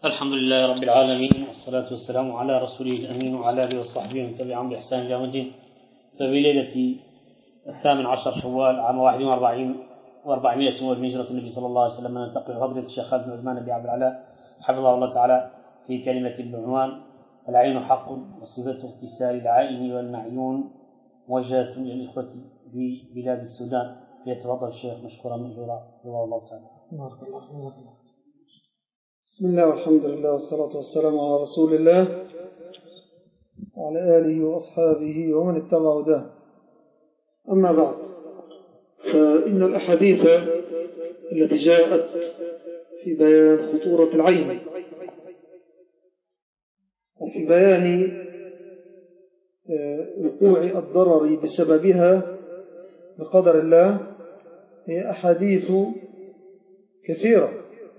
الحمد لله رب العالمين، والصلاة والسلام على رسوله الأمين وعلى آله وصحبه ومن تبعهم بإحسان إلى يوم الدين. ففي ليلة 18 شوال عام 41 و400 من هجرة النبي صلى الله عليه وسلم نلتقي بفضيلة الشيخ خالد بن عثمان بن عبد العلاء حفظه الله تعالى في كلمة بعنوان العين حق وصفة اغتسال العائن والمعيون، موجهة للإخوة في بلاد السودان. فيتفضل الشيخ مشكورا مأجورا حفظه الله تعالى. بسم الله والحمد لله والصلاة والسلام على رسول الله وعلى آله وأصحابه ومن اتبع هداه. أما بعد، فإن الأحاديث التي جاءت في بيان خطورة العين وفي بيان وقوع الضرر بسببها بقدر الله هي أحاديث كثيرة،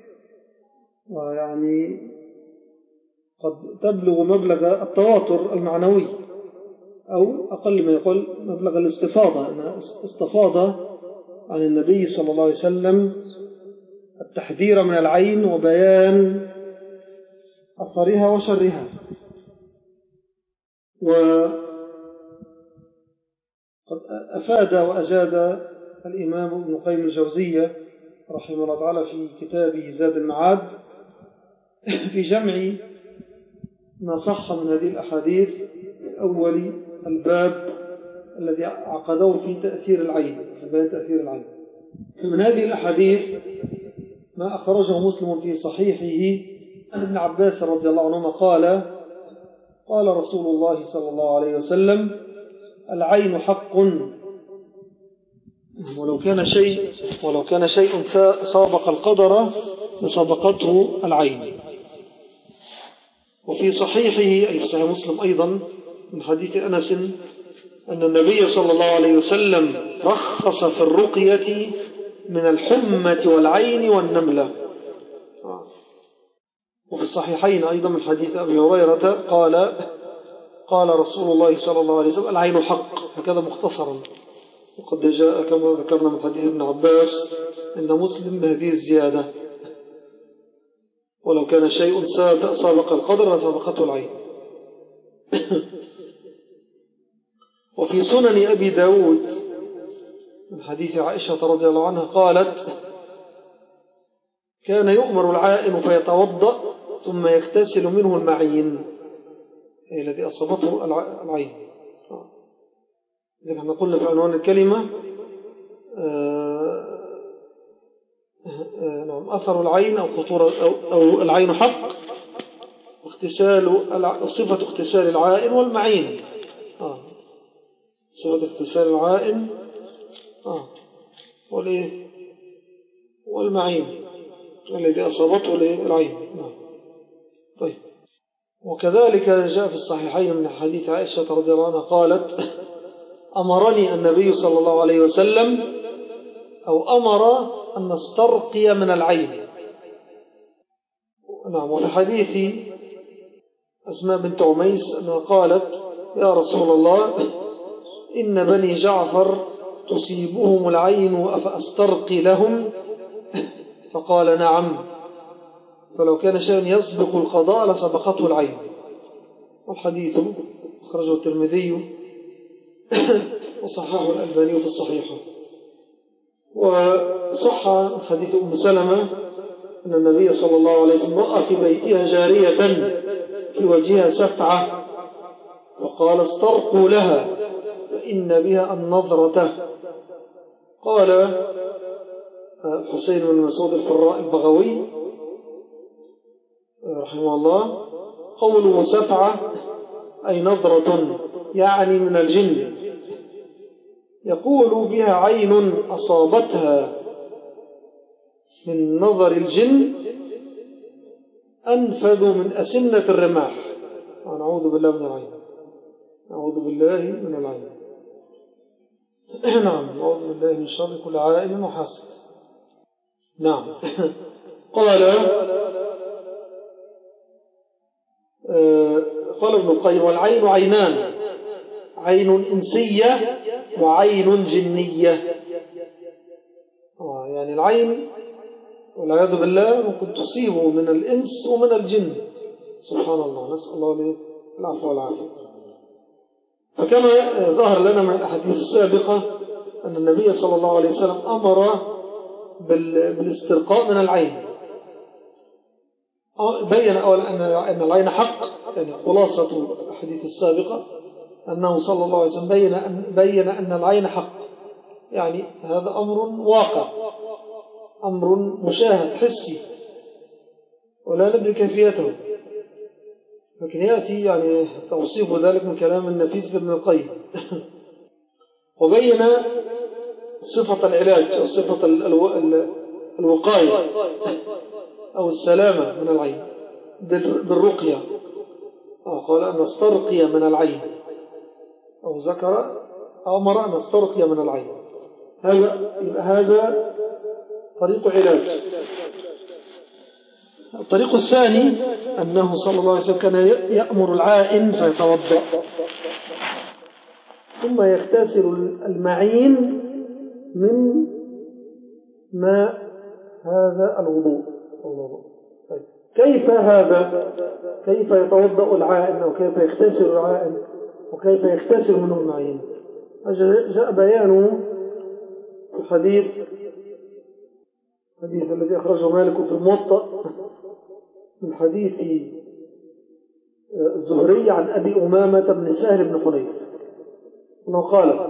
ويعني قد تبلغ مبلغ التواتر المعنوي، أو أقل ما يقول مبلغ الاستفاضة، أنها استفاض عن النبي صلى الله عليه وسلم التحذير من العين وبيان أثرها وشرها. وقد أفاد وأجاد الإمام ابن القيم الجوزية رحمه الله تعالى في كتابه زاد المعاد في جمع ما صح من هذه الأحاديث في أول الباب الذي عقدوه في تأثير العين، في بيان تأثير العين. فمن هذه الأحاديث ما أخرجه مسلم في صحيحه عن ابن عباس رضي الله عنهما قال رسول الله صلى الله عليه وسلم: العين حق، ولو كان شيء سابق القدر لسبقته العين. وفي صحيحه أي في صحيح مسلم أيضا من حديث أنس أن النبي صلى الله عليه وسلم رخص في الرقية من الحمة والعين والنملة. وفي الصحيحين أيضا من حديث أبي هريرة قال رسول الله صلى الله عليه وسلم: العين حق، هكذا مختصرا. وقد جاء كما ذكرنا من حديث ابن عباس أن مسلم بهذه الزيادة: ولو كان شيء سابق القدر لسبقته العين. وفي سنن أبي داود من حديث عائشة رضي الله عنها قالت: كان يؤمر العائن فيتوضأ ثم يغتسل منه المعين، أي الذي أصابته العين. إذا احنا قلنا في عنوان الكلمة أثر العين أو خطورة أو العين حق، صفة اغتسال العائن والمعين. صفة اغتسال العائن والمعين الذي أصابته العين. طيب. وكذلك جاء في الصحيحين من حديث عائشة رضي الله عنها قالت: أمرني النبي صلى الله عليه وسلم أو أمر أن نسترقي من العين. نعم. وفي حديث أسماء بنت عميس أنها قالت: يا رسول الله، إن بني جعفر تصيبهم العين أفأسترقي لهم؟ فقال: نعم، فلو كان شيء يسبق القضاء لسبقته العين. والحديث أخرجه الترمذي وصححه الألباني في الصحيح. وصح حديث أم سلمة أن النبي صلى الله عليه وسلم رأى في بيتها جارية في وجهها سفعة وقال: استرقوا لها فإن بها النظرة. قال حسين بن مسعود الفراء البغوي رحمه الله: قوله سفعة أي نظرة، يعني من الجن، يقول بها عين أصابتها من نظر الجن أنفذ من أسنة الرماح. ونعوذ بالله من العين، نعوذ بالله من العين. نعم، نعوذ بالله من شر كل عائن وحاسد. نعم. قال ابن القيم: والعين عينان، عين إنسية وعين جنية. يعني العين والعياذ بالله ممكن تصيبه من الإنس ومن الجن. سبحان الله، نسأل الله العفو والعافية. فكما ظهر لنا من الأحاديث السابقة أن النبي صلى الله عليه وسلم أمر بالاسترقاء من العين. بين أولا أن العين حق، يعني خلاصة الحديث السابقة أنه صلى الله عليه وسلم بين أن العين حق، يعني هذا أمر واقع، أمر مشاهد حسي ولا ندري كيفيته، لكن يأتي يعني توصيف ذلك من كلام النفيس ابن القيم. وبين صفة العلاج أو صفة الوقاية أو السلامة من العين بالرقية، قال أن نسترقي من العين، أو ذكر أمر أن نسترقي من العين. هذا طريق علاج. الطريق الثاني أنه صلى الله عليه وسلم كان يأمر العائن فيتوضأ ثم يغتسل المعين من ماء هذا الوضوء. طيب. كيف هذا؟ كيف يتوضأ العائن أو كيف يغتسل العائن وكيف يغتسل منه المعين؟ جاء بيانه في الحديث الذي أخرجه مالك في الموطأ من حديث الزهري عن أبي أمامة بن سهل بن حنيف أنه قال: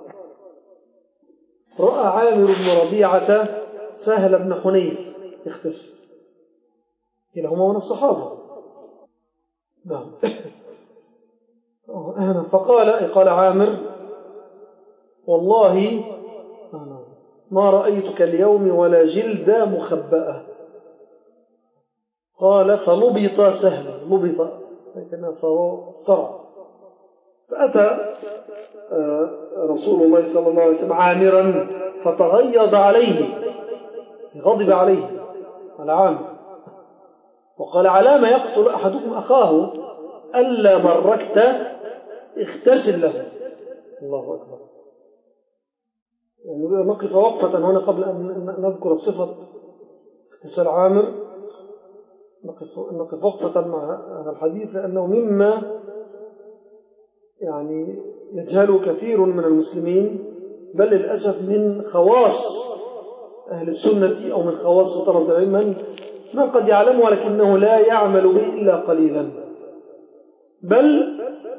رأى عامر بن ربيعة سهل بن حنيف يغتسل، كلاهما من الصحابة. نعم. قال عامر: والله ما رأيتك اليوم ولا جلد مخبأة. قال: فلبط سهل، لبط لكنها صرع. فأتى رسول الله صلى الله عليه وسلم عامرا فتغيظ عليه، غضب عليه على عامر، وقال: على ما يقتل أحدكم أخاه ألا بركت اغتسل له. الله أكبر. يعني نقف وقفة هنا قبل أن نذكر صفة اغتسال عامر، نقف وقفة مع هذا الحديث، لأنه مما يعني يجهله كثير من المسلمين، بل للأسف من خواص أهل السنة أو من خواص طلبة العلم من قد يعلم ولكنه لا يعمل به إلا قليلا. بل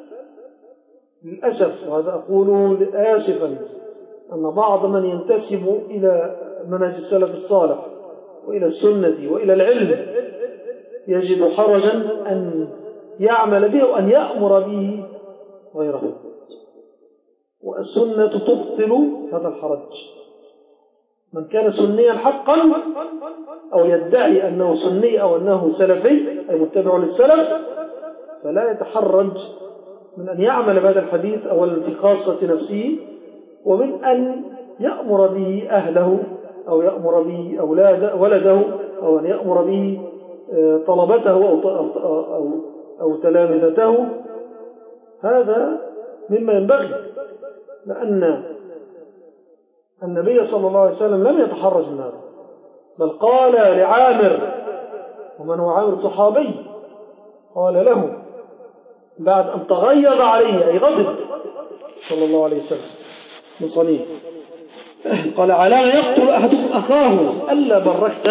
للأسف، وهذا أقوله آسفا، أن بعض من ينتسب إلى منهج السلف الصالح وإلى السنة وإلى العلم يجد حرجا أن يعمل به وأن يأمر به غيره، والسنة تبطل هذا الحرج. من كان سنيا حقا أو يدعي أنه سني أو أنه سلفي أي متبع للسلف فلا يتحرج من أن يعمل بهذا الحديث أولا في خاصة نفسه، ومن أن يأمر به أهله أو يأمر به ولده أو أن يأمر به طلبته أو تلامذته. هذا مما ينبغي، لأن النبي صلى الله عليه وسلم لم يتحرج من هذا، بل قال لعامر، ومن هو عامر صحابي، قال له بعد أن تغيظ عليه أي غضب صلى الله عليه وسلم بصنيع، قال: على ما يقتل أحدكم أخاه ألا بركت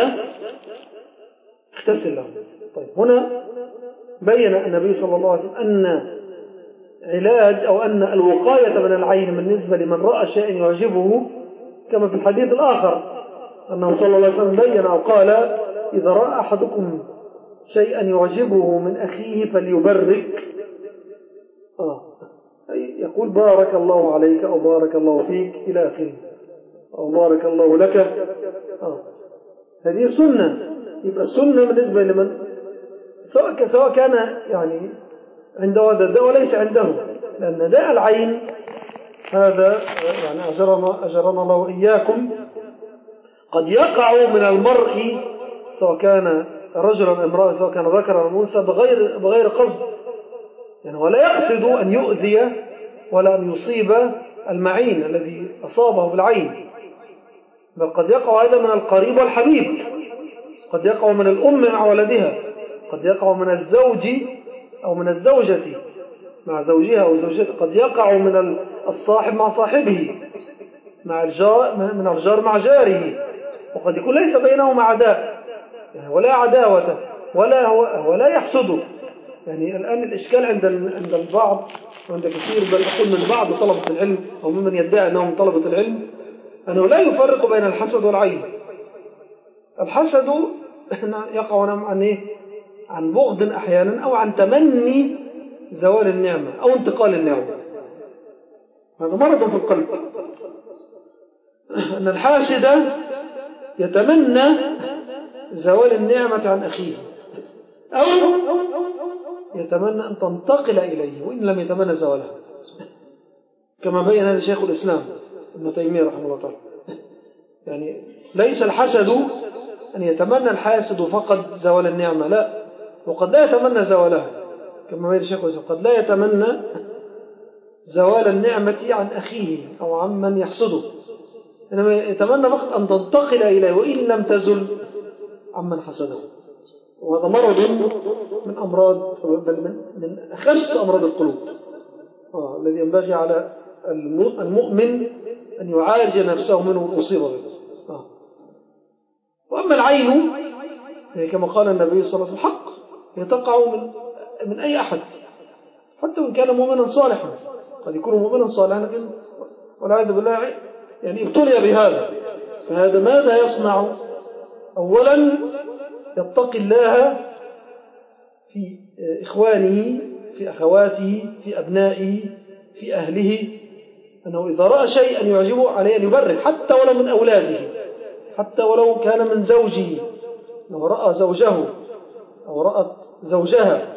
اغتسل له. طيب، هنا بين النبي صلى الله عليه وسلم أن علاج أو أن الوقاية من العين بالنسبة لمن رأى شيئا يعجبه، كما في الحديث الآخر أنه صلى الله عليه وسلم بين أو قال: إذا رأى أحدكم شيئا يعجبه من أخيه فليبرك، يقول: بارك الله عليك أو بارك الله فيك إلى آخره، أو بارك الله لك. هذه سنة. يبقى السنة بالنسبة لمن سواء كان يعني عنده هذا الداء وليس عنده، لأن داء العين هذا يعني أجرنا الله وإياكم قد يقع من المرء سواء كان رجلا امرأة سواء كان ذكرا أو أنثى بغير قصد، يعني ولا يقصد أن يؤذي ولا أن يصيب المعين الذي أصابه بالعين، بل قد يقع هذا من القريب والحبيب قد يقع من الأم مع ولدها، قد يقع من الزوج أو من الزوجة مع زوجها أو زوجته، قد يقع من الصاحب مع صاحبه، من الجار مع جاره، وقد يكون ليس بينهما عداء ولا عداوة ولا يحسده. يعني الآن الإشكال عند البعض وعند كثير، بل أقول من بعض طلبة العلم أو ممن يدعي أنهم طلبة العلم، أنه لا يفرق بين الحسد والعين. الحسد يقع عن بغض أحيانا أو عن تمني زوال النعمة أو انتقال النعمة، هذا مرض في القلب. أن الحاسد يتمنى زوال النعمة عن أخيه، أو يتمنى أن تنتقل إليه وإن لم يتمنى زوالها، كما بين هذا شيخ الإسلام ابن تيمية رحمه الله تعالى. يعني ليس الحسد أن يتمنى الحاسد فقط زوال النعمة، لا، وقد لا يتمنى زوالها، كما بين شيخ الإسلام قد لا يتمنى زوال النعمة عن أخيه أو عن من يحسده، إنما يتمنى فقط أن تنتقل إليه وإن لم تزل عمن حسده. وهذا مرض من أمراض، بل من أخس أمراض القلوب، الذي ينبغي على المؤمن أن يعالج نفسه منه ويصيب به. وأما العين كما قال النبي صلى الله عليه وسلم حق، هي تقع من أي أحد، حتى وإن كان مؤمنا صالحا، قد يكون مؤمنا صالحا لكن والعياذ بالله يعني ابتلي بهذا. فهذا ماذا يصنع؟ أولا يتقي الله في إخوانه، في أخواته، في أبنائه، في أهله، أنه إذا رأى شيئا يعجبه عليه أن يبرك، حتى ولو من أولاده، حتى ولو كان من زوجه، لو رأى زوجه أو رأت زوجها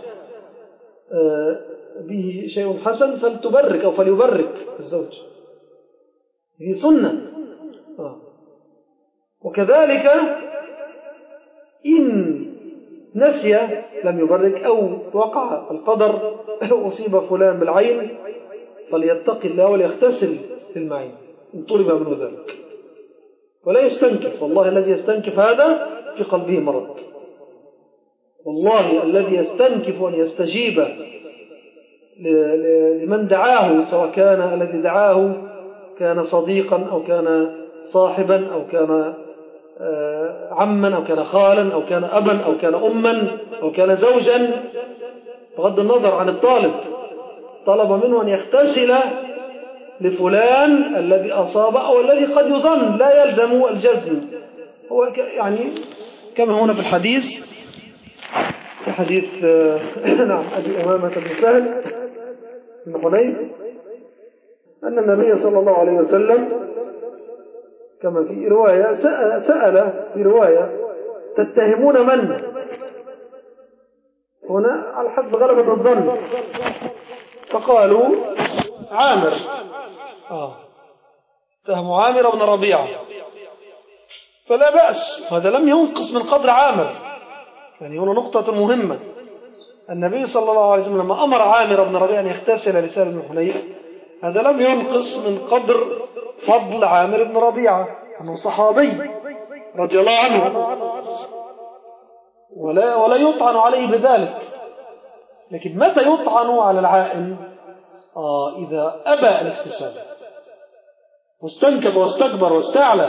به شيء حسن فلتبرك أو فليبرك الزوج، هي سنة. وكذلك إن نسي لم يبرك، أو وقع القدر أصيب فلان بالعين فليتقي الله وليغتسل في المعين إن طلب منه ذلك، ولا يستنكف. والله الذي يستنكف هذا في قلبه مرض، والله الذي يستنكف أن يستجيب لمن دعاه، سواء كان الذي دعاه كان صديقا أو كان صاحبا أو كان عما أو كان خالا أو كان أبا أو كان أما أو كان زوجا، بغض النظر عن الطالب، طلب منه أن يغتسل لفلان الذي أصاب أو الذي قد يظن، لا يلزم الجزم. هو يعني كما هنا في الحديث، في حديث نعم أبي أمامة بن سهل بن حنيف، أن النبي صلى الله عليه وسلم كما في رواية سأل في رواية تتهمون من؟ هنا على حسب غلبة الظن، فقالوا عامر، اتهموا عامر بن ربيعة، فلا بأس، هذا لم ينقص من قدر عامر. يعني هنا نقطة مهمة، النبي صلى الله عليه وسلم لما أمر عامر بن ربيعة أن يغتسل لسهل بن حنيف، هذا لم ينقص من قدر فضل عامر بن ربيعة، أنه صحابي رضي الله عنه، ولا يطعن عليه بذلك. لكن متى يطعن على العائن؟ إذا أبى الاغتسال واستنكب واستكبر واستعلى،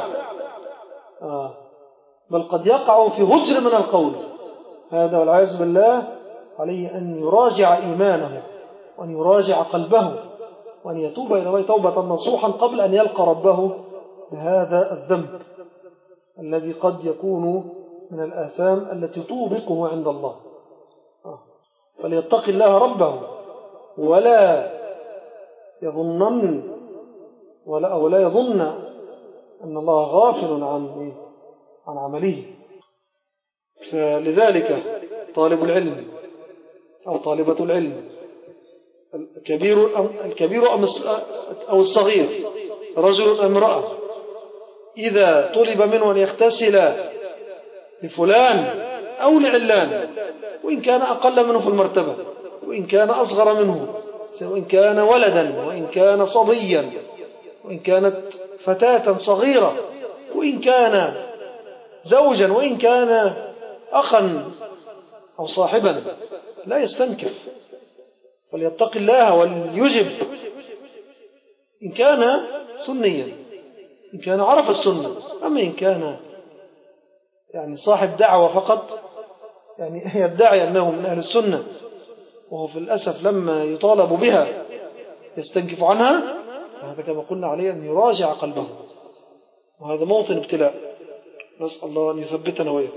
بل قد يقع في هجر من القول، هذا والعياذ بالله عليه أن يراجع إيمانه وأن يراجع قلبه وأن يتوب إلى الله توبة نصوحا قبل أن يلقى ربه بهذا الذنب الذي قد يكون من الآثام التي توبقه عند الله. فليتقي الله ربه ولا يظنن ولا يظن أن الله غافل عن عمله. فلذلك طالب العلم أو طالبة العلم، الكبير أو الصغير، رجل أم امرأة، إذا طلب منه أن يغتسل لفلان أو لعلان، وإن كان أقل منه في المرتبة وإن كان أصغر منه، وإن كان ولدا وإن كان صبيا وإن كانت فتاة صغيرة وإن كان زوجا وإن كان أخا أو صاحبا لا يستنكف، فليتق الله وليجب إن كان سنيا، إن كان عرف السنة. أما إن كان يعني صاحب دعوة فقط، يعني يدعي أنه من أهل السنة وهو في الأسف لما يطالب بها يستنكف عنها، هذا كما قلنا عليه أن يراجع قلبه، وهذا موطن ابتلاء، نسأل الله أن يثبتنا وإياه.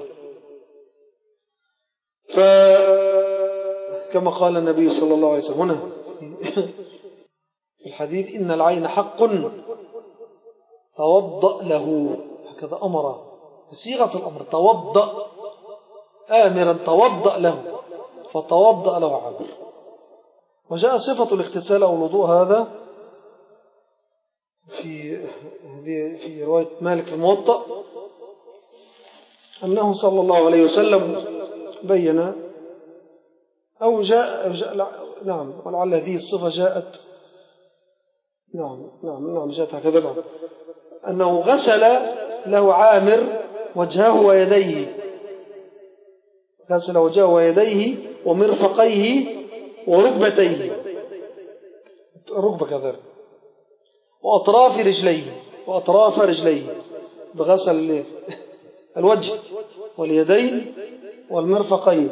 فكما قال النبي صلى الله عليه وسلم هنا في الحديث: إن العين حق توضأ له، هكذا أمر بصيغة الأمر، توضأ، آمرا توضأ له، فتوضأ له عامر. وجاء صفة الاغتسال أو الوضوء هذا في رواية مالك في الموطأ، أنه صلى الله عليه وسلم بين أو جاء نعم، ولعل هذه الصفة جاءت نعم جاءت هكذا، نعم، أنه غسل له عامر وجهه ويديه، غسل وجهه ويديه ومرفقيه وركبتيه، الركبة كذلك، وأطراف رجليه بغسل الوجه واليدين والمرفقين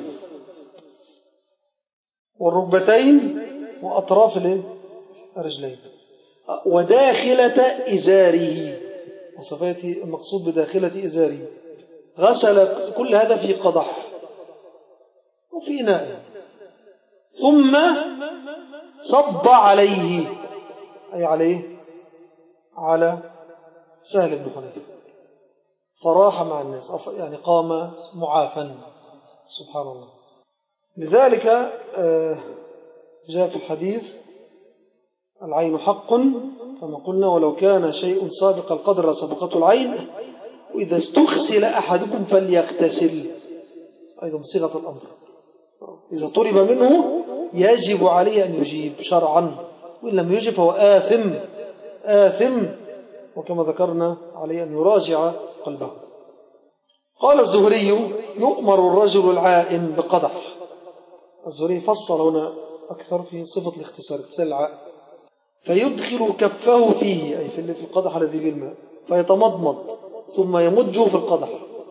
والركبتين وأطراف الرجلين وداخلة إزاره، وصفات المقصود بداخلة إزاره، غسل كل هذا في قدح وفي إناء، ثم صب عليه، أي على سهل بن حنيفة، فراح مع الناس، يعني قام معافا، سبحان الله. لذلك جاء في الحديث: العين حق كما قلنا، ولو كان شيء سابق القدر سبقته العين، وإذا استغسل أحدكم فليغتسل، أيضا صيغة الأمر، إذا طلب منه يجب عليه أن يجيب شرعا، وإن لم يجب فهو آثم، وكما ذكرنا عليه أن يراجع قلبه. قال الزهري: يؤمر الرجل العائن بقدح. الزهري فصل هنا أكثر في صفة الاغتسال العائن: فيدخل كفه فيه، أي في القدح الذي فيه الماء، فيتمضمض ثم يمجه في القدح،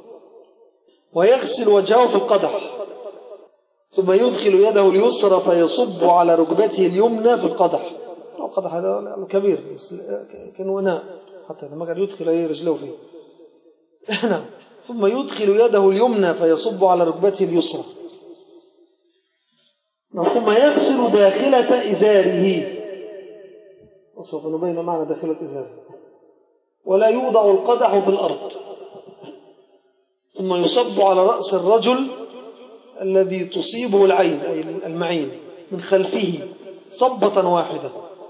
ويغسل وجهه في القدح، ثم يدخل يده اليسرى فيصب على ركبته اليمنى في القدح. القدح هذا كبير كان إناء، حتى لما كان يدخل رجله فيه ثم يدخل يده اليمنى فيصب على ركبته اليسرى، ثم يغسل داخلة إزاره، وسوف نبين معنى داخلة إزاره، ولا يوضع القدح في الأرض، ثم يصب على رأس الرجل الذي تصيبه العين، أي المعين، من خلفه صبة واحدة.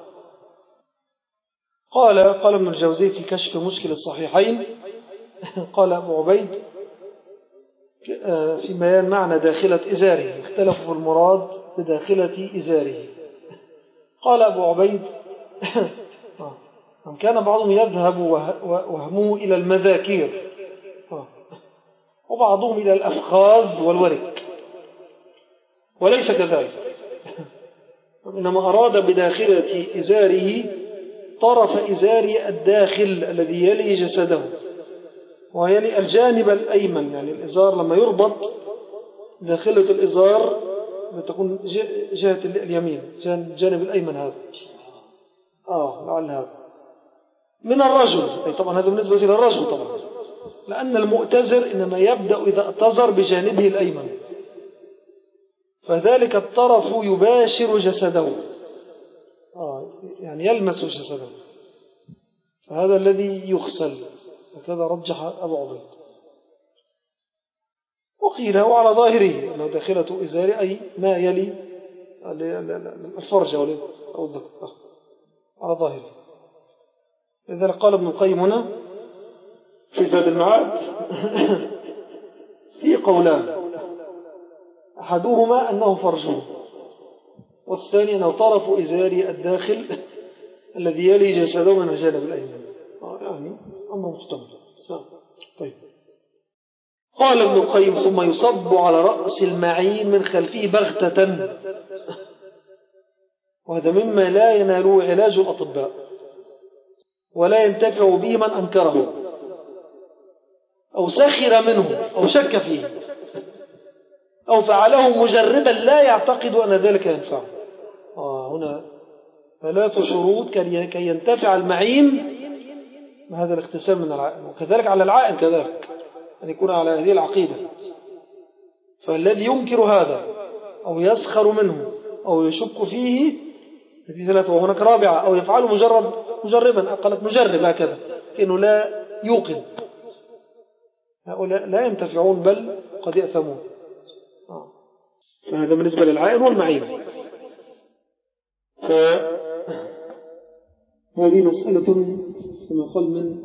قال ابن الجوزي في كشف مشكل الصحيحين، قال أبو عبيد في بيان معنى داخلة إزاره، اختلفوا في المراد بداخلة إزاره. قال أبو عبيد: كان بعضهم يذهب وهمه إلى المذاكير، وبعضهم إلى الأفخاذ والورك، وليس كذلك، إنما أراد بداخلة إزاره طرف إزاره الداخل الذي يلي جسده ويلي الجانب الأيمن، يعني الإزار لما يربط داخلة الإزار تكون جهة اليمين، الجانب الأيمن هذا، لعل هذا من الرجل، أي طبعا هذا بالنسبة للرجل طبعا، لأن المؤتزر إنما يبدأ إذا اتزر بجانبه الأيمن، فذلك الطرف يباشر جسده، يعني يلمس جسده، فهذا الذي يغسل، هكذا رجح أبو عبيد. وقيل هو على ظاهره أنه داخلة إزاره أي ما يلي الفرج أو الذكر، على ظاهره. لذلك قال ابن القيم هنا في زاد المعاد في قولان: أحدهما أنه فرجه، والثاني أنه طرف إزاري الداخل الذي يلي جسده من الجانب الأيمن، يعني أمر محتمل. طيب، قال ابن القيم: ثم يصب على رأس المعين من خلفه بغتة، وهذا مما لا يناله علاج الأطباء ولا ينتفع به من أنكره أو سخر منه أو شك فيه أو فعله مجربا لا يعتقد أن ذلك ينفعه. هنا 3 شروط كي ينتفع المعين بهذا الاغتسال من العائن، وكذلك على العائن كذلك أن يكون على هذه العقيدة. فالذي ينكر هذا أو يسخر منه أو يشك فيه هذه 3. وهناك 4: أو يفعله مجربا، قالت مجرب هكذا كأنه لا يوقن. هؤلاء لا ينتفعون بل قد يأثمون. فهذا بالنسبة للعائن والمعين. هذه مسألة كما قال من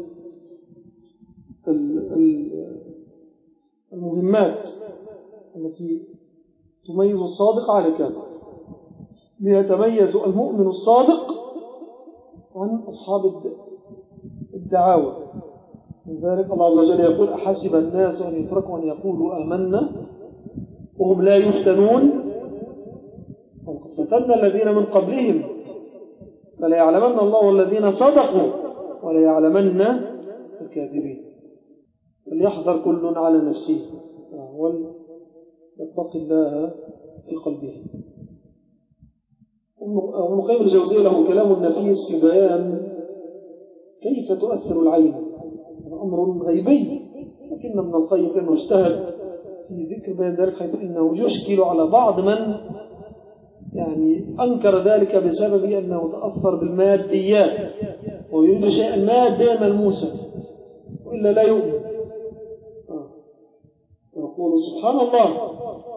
المهمات التي تميز الصادق عن الكاذب، ليتميز المؤمن الصادق عن أصحاب الدعاوى. لذلك الله عز وجل يقول: أحسب الناس أن يتركوا أن يقولوا آمنا وهم لا يفتنون وقد فتنا الذين من قبلهم فلا يعلمن الله الذين صدقوا ولا يعلمن الكاذبين. فليحذر كل على نفسه وليتقي الله في قلبه. ابن القيم الجوزية له كلام نفيس في بيان كيف تؤثر العين. أمر غيبي، لكن ابن القيم كانه اجتهد في ذكر بيان ذلك، حيث إنه يشكل على بعض من أنكر ذلك بسبب أنه تأثر بالماديات ويريد شيئا ماديا ملموسا وإلا لا يؤمن. يقول سبحان الله،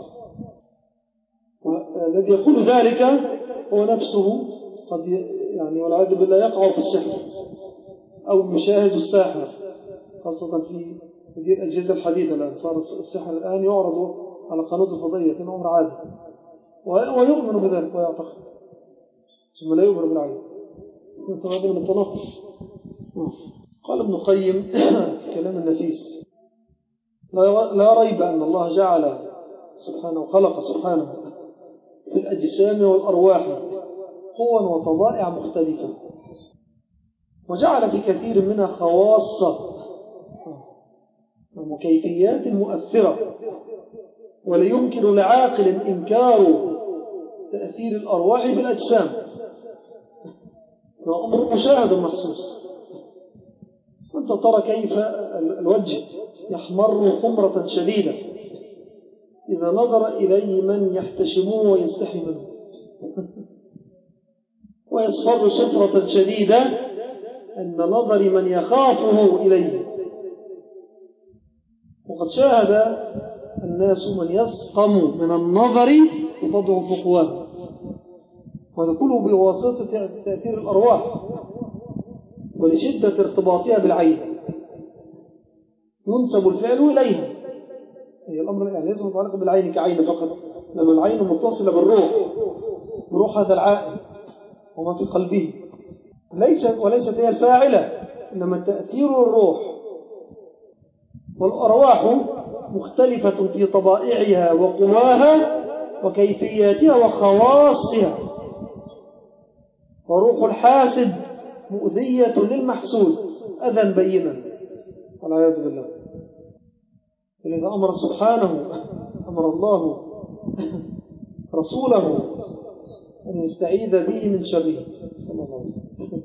والذي يقول ذلك هو نفسه قد والعياذ بالله يقع في السحر أو يشاهد الساحر، خاصة في هذه الأجهزة الحديثة. الآن صار السحر الآن يعرض على قناة الفضائية كأنه أمر عادي، ويؤمن بذلك ويعتقد، ثم لا يؤمن بالعين. هذا من التناقض. قال ابن القيم كلام النفيس: لا ريب أن الله جعل سبحانه خلق سبحانه في الأجسام والأرواح قوى وطبائع مختلفة، وجعل في كثير منها خواص وكيفيات مؤثرة، ولا يمكن لعاقل إنكار تأثير الأرواح في الأجسام، أمر مشاهد محسوس. أنت ترى كيف الوجه يحمر حمرة شديدة إذا نظر إليه من يحتشموه ويستحي منه، ويصفر صفرة شديدة عند نظر من يخافه إليه. وقد شاهد الناس من يسقم من النظر وتضعف قواه، وهذا كله بواسطة تأثير الأرواح ولشدة ارتباطها بالعين ينسب الفعل إليها. هي الأمر ليس متعلق بالعين كعين فقط، لما العين متصلة بروح هذا العائل وما في قلبه، وليست هي الفاعلة، إنما تأثير الروح. والأرواح مختلفة في طبائعها وقواها وكيفياتها وخواصها. وروح الحاسد مؤذية للمحسود أذى بينا والعياذ بالله. ولذا أمر الله رسوله أن يستعيذ به من شره صلى الله عليه وسلم.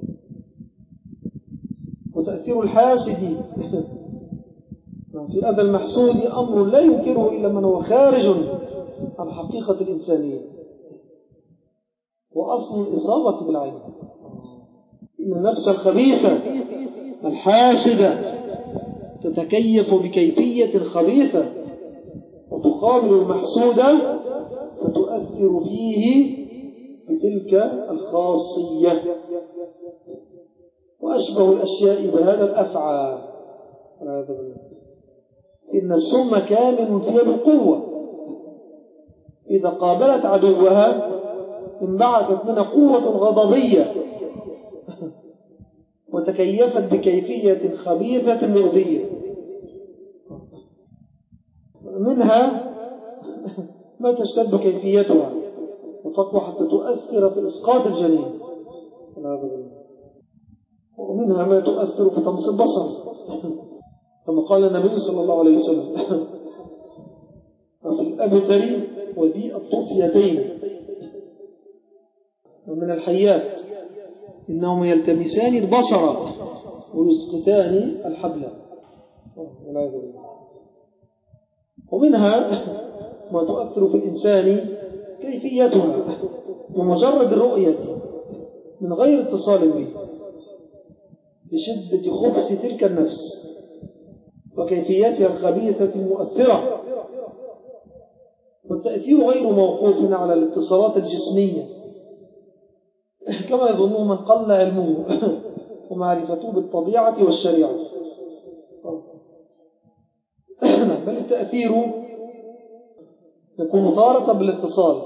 وتأثير الحاسد في أذى المحسود أمر لا ينكره إلا من هو خارج عن حقيقة الإنسانية وأصل الإصابة بالعين. إن النفس الخبيثة الحاسدة تتكيف بكيفية خبيثة وتقابل المحسودة فتؤثر فيه بتلك الخاصية. وأشبه الأشياء بهذا الأفعى. إن السم كامن فيها بالقوة، إذا قابلت عدوها انبعثت منها قوة غضبية وتكيفت بكيفية خبيثة مؤذية. ومنها ما تشتد كيفيتها وتقوى حتى تؤثر في إسقاط الجنين، ومنها ما تؤثر في طمس البصر كما قال النبي صلى الله عليه وسلم وفي الأبتر وذي الطفيتين ومن الحيات إنهم يلتمسان البصر ويسقطان الحبل. ومنها ما تؤثر في الإنسان كيفيتها ومجرد الرؤية من غير اتصال به بشدة خبث تلك النفس وكيفيتها الخبيثة المؤثرة، والتأثير غير موقوف على الاتصالات الجسمية كما يظنه من قل علمه ومعرفته بالطبيعة والشريعة، بل التأثير يكون تارة بالاتصال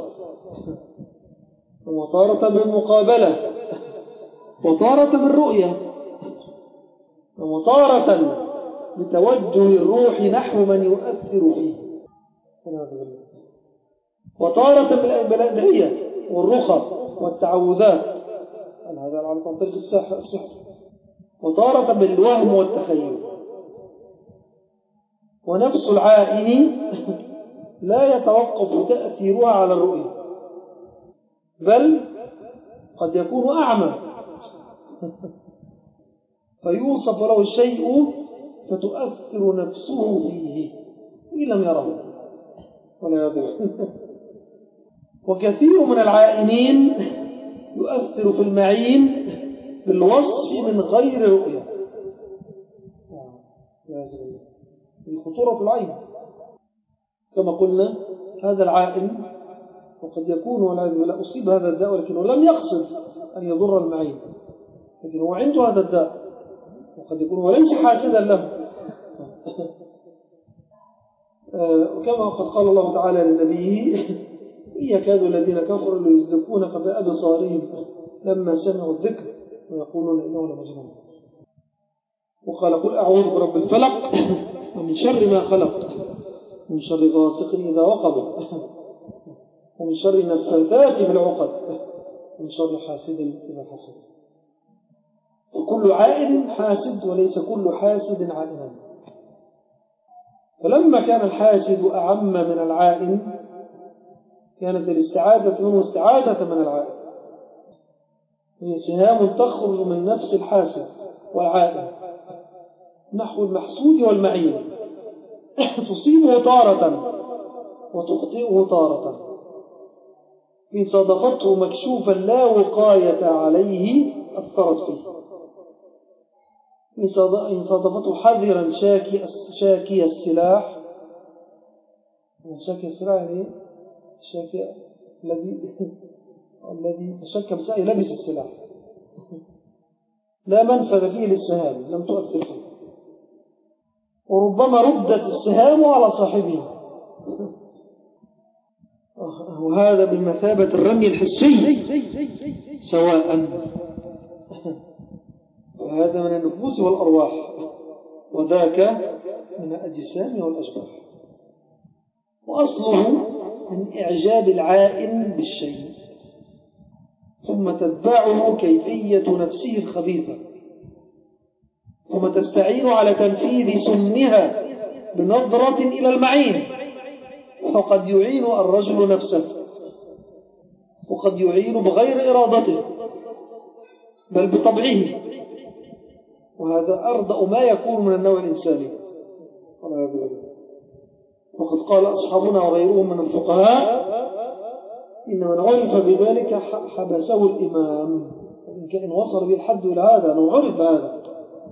وتارة بالمقابلة وتارة بالرؤية وتارة بتوجه الروح نحو من يؤثر فيه وتارة بالأدعية والرخى والتعوذات هذا على طريق السحر وتارة بالوهم والتخيل. ونفس العائن لا يتوقف تأثيرها على الرؤية بل قد يكون أعمى فيوصف له الشيء فتؤثر نفسه فيه وإن لم يره ولا يدري. وكثير من العائنين يؤثر في المعين بالوصف من غير رؤية من خطورة العين كما قلنا هذا العائن وقد يكون ولا أصيب هذا الداء ولكنه لم يقصد أن يضر المعين لكن هو عنده هذا الداء وقد يكون وليس حاسدا له وكما قد قال الله تعالى للنبي إن يكاد الذين كفروا ليزلقونك بأبصارهم لما سمعوا الذكر ويقولون إنه لمجنون. وقال قل أعوذ برب الفلق ومن شر ما خلق من شر غاسق إذا وقب ومن شر النفاثات في العقد ومن شر حاسد إذا حسد. وكل عائد حاسد وليس كل حاسد عائدا. فلما كان الحاسد أعم من العائن كانت الاستعادة منه استعادة من العائن، هي سهام تخرج من نفس الحاسد والعائن نحو المحسود والمعين تصيبه تارة وتخطئه تارة إن صادفته مكشوفا لا وقاية عليه أثرت فيه، إن صادفته حذرا شاكي السلاح يعني الشاكي الذي تشكى بسائي لبس السلاح لا منفذ فيه للسهام لم تؤثر فيه، وربما ردت السهام على صاحبها وهذا بمثابة الرمي الحسي سواء، وهذا من النفوس والأرواح وذاك من الأجسام والأشباح. وأصله من إعجاب العائن بالشيء ثم تتبعه كيفية نفسه الخبيثة ثم تستعين على تنفيذ سمها بنظرة إلى المعين، فقد يعين الرجل نفسه وقد يعين بغير إرادته بل بطبعه، وهذا أردأ ما يكون من النوع الإنساني. وقد قال أصحابنا وغيرهم من الفقهاء إن من عرف بذلك حبسه الإمام، إن كان وصل به الحد إلى هذا لو عرف هذا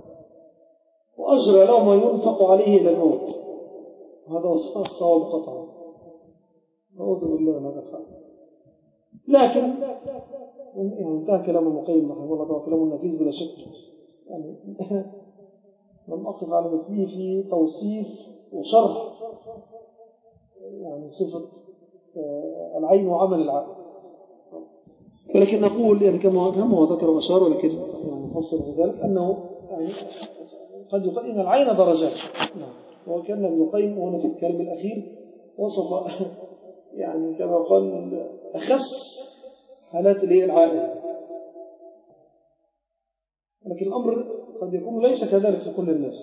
وأجرى له ما ينفق عليه إلى الموت، وهذا الصواب قطعا. نعوذ بالله من هذا الحال. لكن يعني انتهى كلام المقيم رحمه الله تعالى كلام النفيس بلا شك، يعني لم أقف على مثله في توصيف وشرح يعني صفة العين وعمل العقل، ولكن نقول يعني كما هو ذكر وأشار، ولكن يعني نفسر بذلك أنه يعني قد يقال إن العين درجات وكان ابن القيم هنا في الكلام الأخير وصف يعني كما قال أخص حالات العائلة، لكن الأمر قد يكون ليس كذلك في كل الناس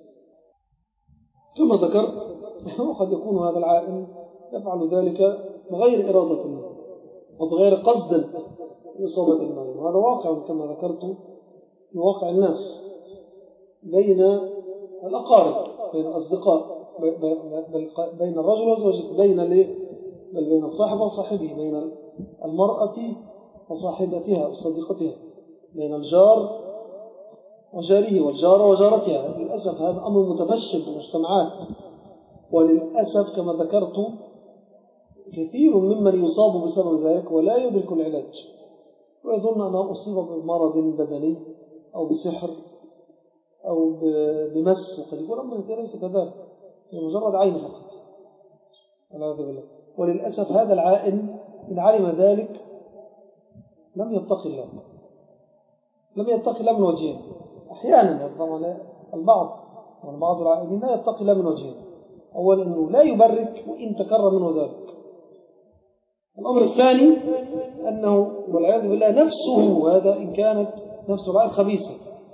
كما ذكرت. وقد يكون هذا العائل يفعل ذلك بغير إرادة منه وبغير قصد لإصابة المال، وهذا واقع كما ذكرت في واقع الناس بين الأقارب، بين الأصدقاء، بين الرجل وزوجته، بين الصاحب وصاحبه، بين المرأة وصاحبتها وصديقتها، بين الجار وجاره والجارة وجارتها. للأسف هذا أمر متفشي في المجتمعات، وللأسف كما ذكرت كثير ممن يصاب بسبب ذلك ولا يدرك العلاج، ويظن أنه أصيب بمرض بدني أو بسحر أو بمس، وقد يكون أمر ليس كذلك، هي مجرد عين فقط والعياذ بالله. وللأسف هذا العائن إن علم ذلك لم يتقي الله، لم يتقي الله من وجهين. أحيانا طبعا بعض العائلين لا يتقي الله من وجهين: أولا أنه لا يبرك وإن تكرر منه ذلك. الأمر الثاني أنه والعياذ بالله نفسه، هذا إن كانت نفس العائل خبيثة،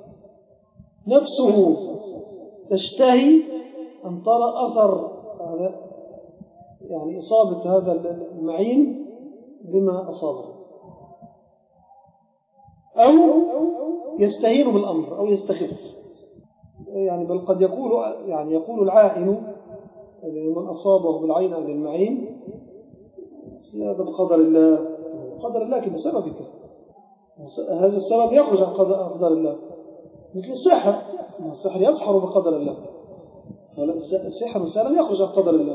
نفسه تشتهي أن ترى أثر يعني إصابة هذا المعين بما أصابه، أو يستهين بالأمر أو يستخف. يعني بل قد يقول العائن من أصابه بالعين أو بالمعين هذا بقدر الله، قدر الله كده سبب كده، هذا السبب يخرج عن قدر الله، مثل السحر يسحر بقدر الله، السحر والسلام يخرج عن قدر الله،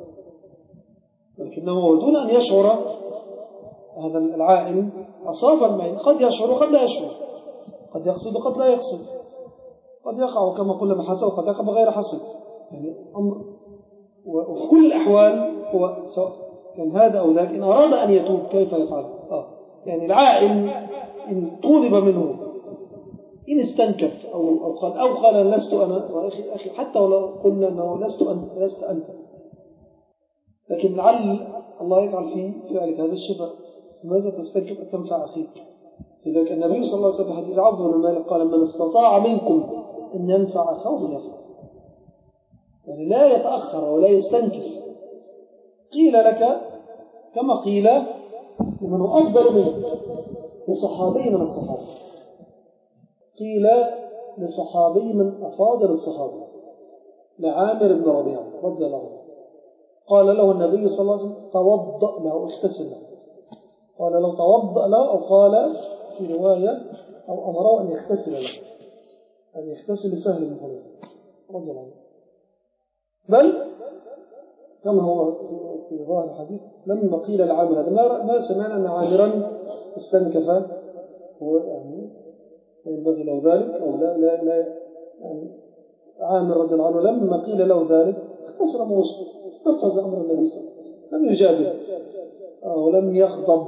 لكنه دون أن يشعر هذا العائن أصاب المعين. قد يشعر وقد لا يشعر، قد يقصد وقد لا يقصد، قد يقع كما قلنا بحسد وقد يقع بغير حسد. يعني أمر، وفي كل الأحوال هو سواء كان هذا أو ذاك إن أراد أن يتوب كيف يفعل؟ يعني العائن إن طولب منه، إن استنكف أو قال لست أنا أخي، حتى ولو قلنا أنه لست أنت، لكن لعل الله يفعل في فعلك هذا الشفاء. ماذا تستنكف أن تنفع أخيك؟ لذلك النبي صلى الله عليه وسلم حديث عبد بن مالك قال: من استطاع منكم أن ينفع أخاه فليفعل. يعني لا يتأخر ولا يستنكف. قيل لك كما قيل ومن هو أفضل منك لصحابي من الصحابة، قيل لصحابي من أفاضل الصحابة لعامر بن ربيعة رضي الله عنه، قال له النبي صلى الله عليه وسلم: توضأ له، اغتسل له. قال له توضأ له، أو قال في رواية أو أمره أن يغتسل له، أن يغتسل لسهل بن حنيفة رضي الله عنه. بل كما هو في ظاهر الحديث لما قيل لعامر هذا ما سمعنا أن عامرا استنكف، هو يعني ينبغي له ذلك أو لا يعني عامر رضي الله عنه لما قيل له ذلك اختصر موسى، نفذ أمر النبي صلى الله عليه وسلم، لم يجادل ولم يغضب.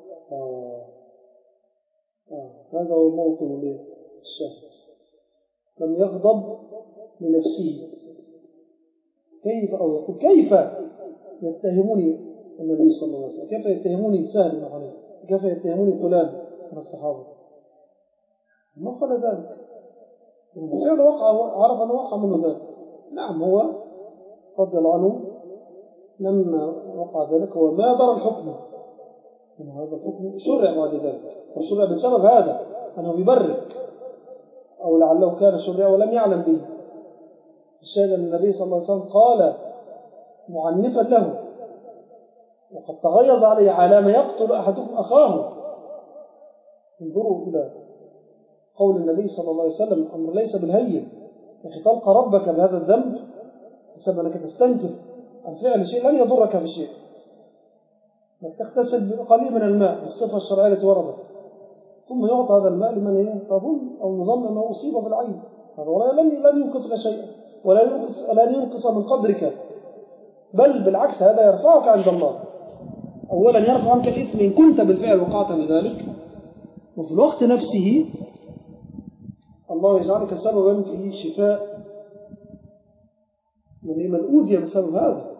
هذا هو الموطن للشاهد، لم يغضب لنفسه. كيف أو يقول كيف يتهموني النبي صلى الله عليه وسلم، كيف يتهموني سهل بن حنيفة، كيف يتهموني فلان من الصحابة؟ ما قال ذلك، بالفعل عرف أنه وقع منه ذلك. نعم هو رضي الله عنه لما وقع ذلك هو ما درى الحكم، إنه هذا الحكم شرع بعد ذلك، وشرع بسبب هذا أنه يبرك، أو لعله كان شرع ولم يعلم به. الشاهد أن النبي صلى الله عليه وسلم قال معنفا له: وقد تغيظ عليه على ما يقتل أحدكم أخاه. انظروا إلى قول النبي صلى الله عليه وسلم: أمر ليس بالهين، يا تلقى ربك بهذا الذنب بسبب أنك تستنكف عن فعل شيء لن يضرك في شيء، انك تغتسل بقليل من الماء بالصفة الشرعية التي وردت، ثم يعطى هذا الماء لمن تظن أو يظن أنه أصيب بالعين، هذا ولا لن ينقصك شيئا ولا ينقص من قدرك، بل بالعكس هذا يرفعك عند الله. أولا يرفع عنك الإثم إن كنت بالفعل وقعت بذلك، وفي الوقت نفسه الله يجعلك سببا في شفاء من أوذي بسبب هذا.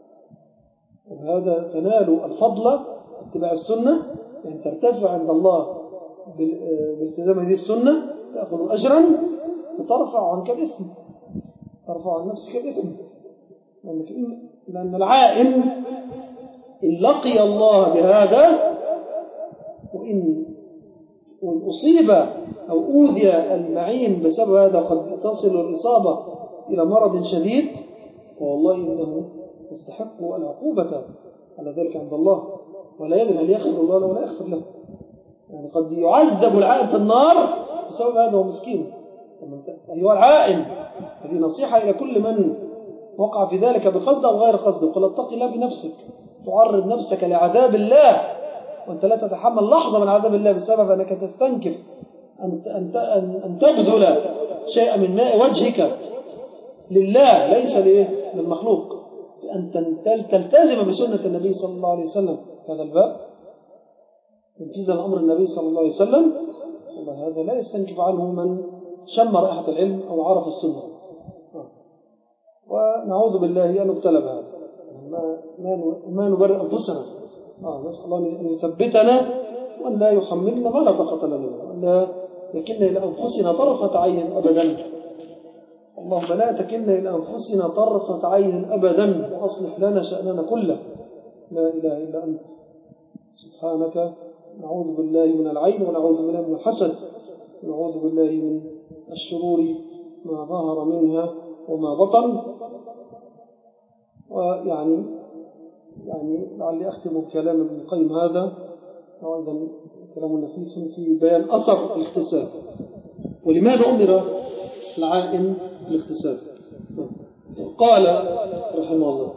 وهذا تنال الفضل اتباع السنة، يعني ترتفع عند الله بالالتزام هذه السنة، تأخذ أجرا وترفع عنك الإثم، ترفع عن نفسك الإثم. لأن العائن إن لقي الله بهذا وإن أصيب أو أوذي المعين بسبب هذا قد تصل الإصابة إلى مرض شديد، فوالله إنه يستحق العقوبة على ذلك عند الله، ولا يدري هل يغفر الله له ولا يغفر له. يعني قد يعذب العائن في النار بسبب هذا ومسكين. أيها العائن، هذه نصيحة إلى كل من وقع في ذلك بقصد أو غير قصد. قل اتق الله بنفسك، تعرض نفسك لعذاب الله وأنت لا تتحمل لحظة من عذاب الله بسبب أنك تستنكف أن تبذل شيئا من ماء وجهك لله ليس للمخلوق، أن تلتزم بسنة النبي صلى الله عليه وسلم. هذا الباب انفذ الأمر النبي صلى الله عليه وسلم، هذا لا يستنكف عنه من شم رائحة العلم أو عرف السنة. ونعوذ بالله أن نبتلى بهذا، ما نبرئ أنفسنا. نسأل الله أن يثبتنا وأن لا يحملنا ما لا طاقة لنا، وأن لا يكلنا إلى أنفسنا طرفة عين أبدا. اللهم لا تكلنا إلى أنفسنا طرفة عين أبدا، وأصلح لنا شأننا كله. لا إله إلا أنت سبحانك. نعوذ بالله من العين، ونعوذ بالله من الحسد، ونعوذ بالله من الشرور ما ظهر منها وما بطن. ويعني لعلي أختم بكلام ابن القيم هذا، وأيضا كلام نفيس في بيان أثر الاغتسال ولماذا أمر العائن بالاغتسال. قال رحمه الله: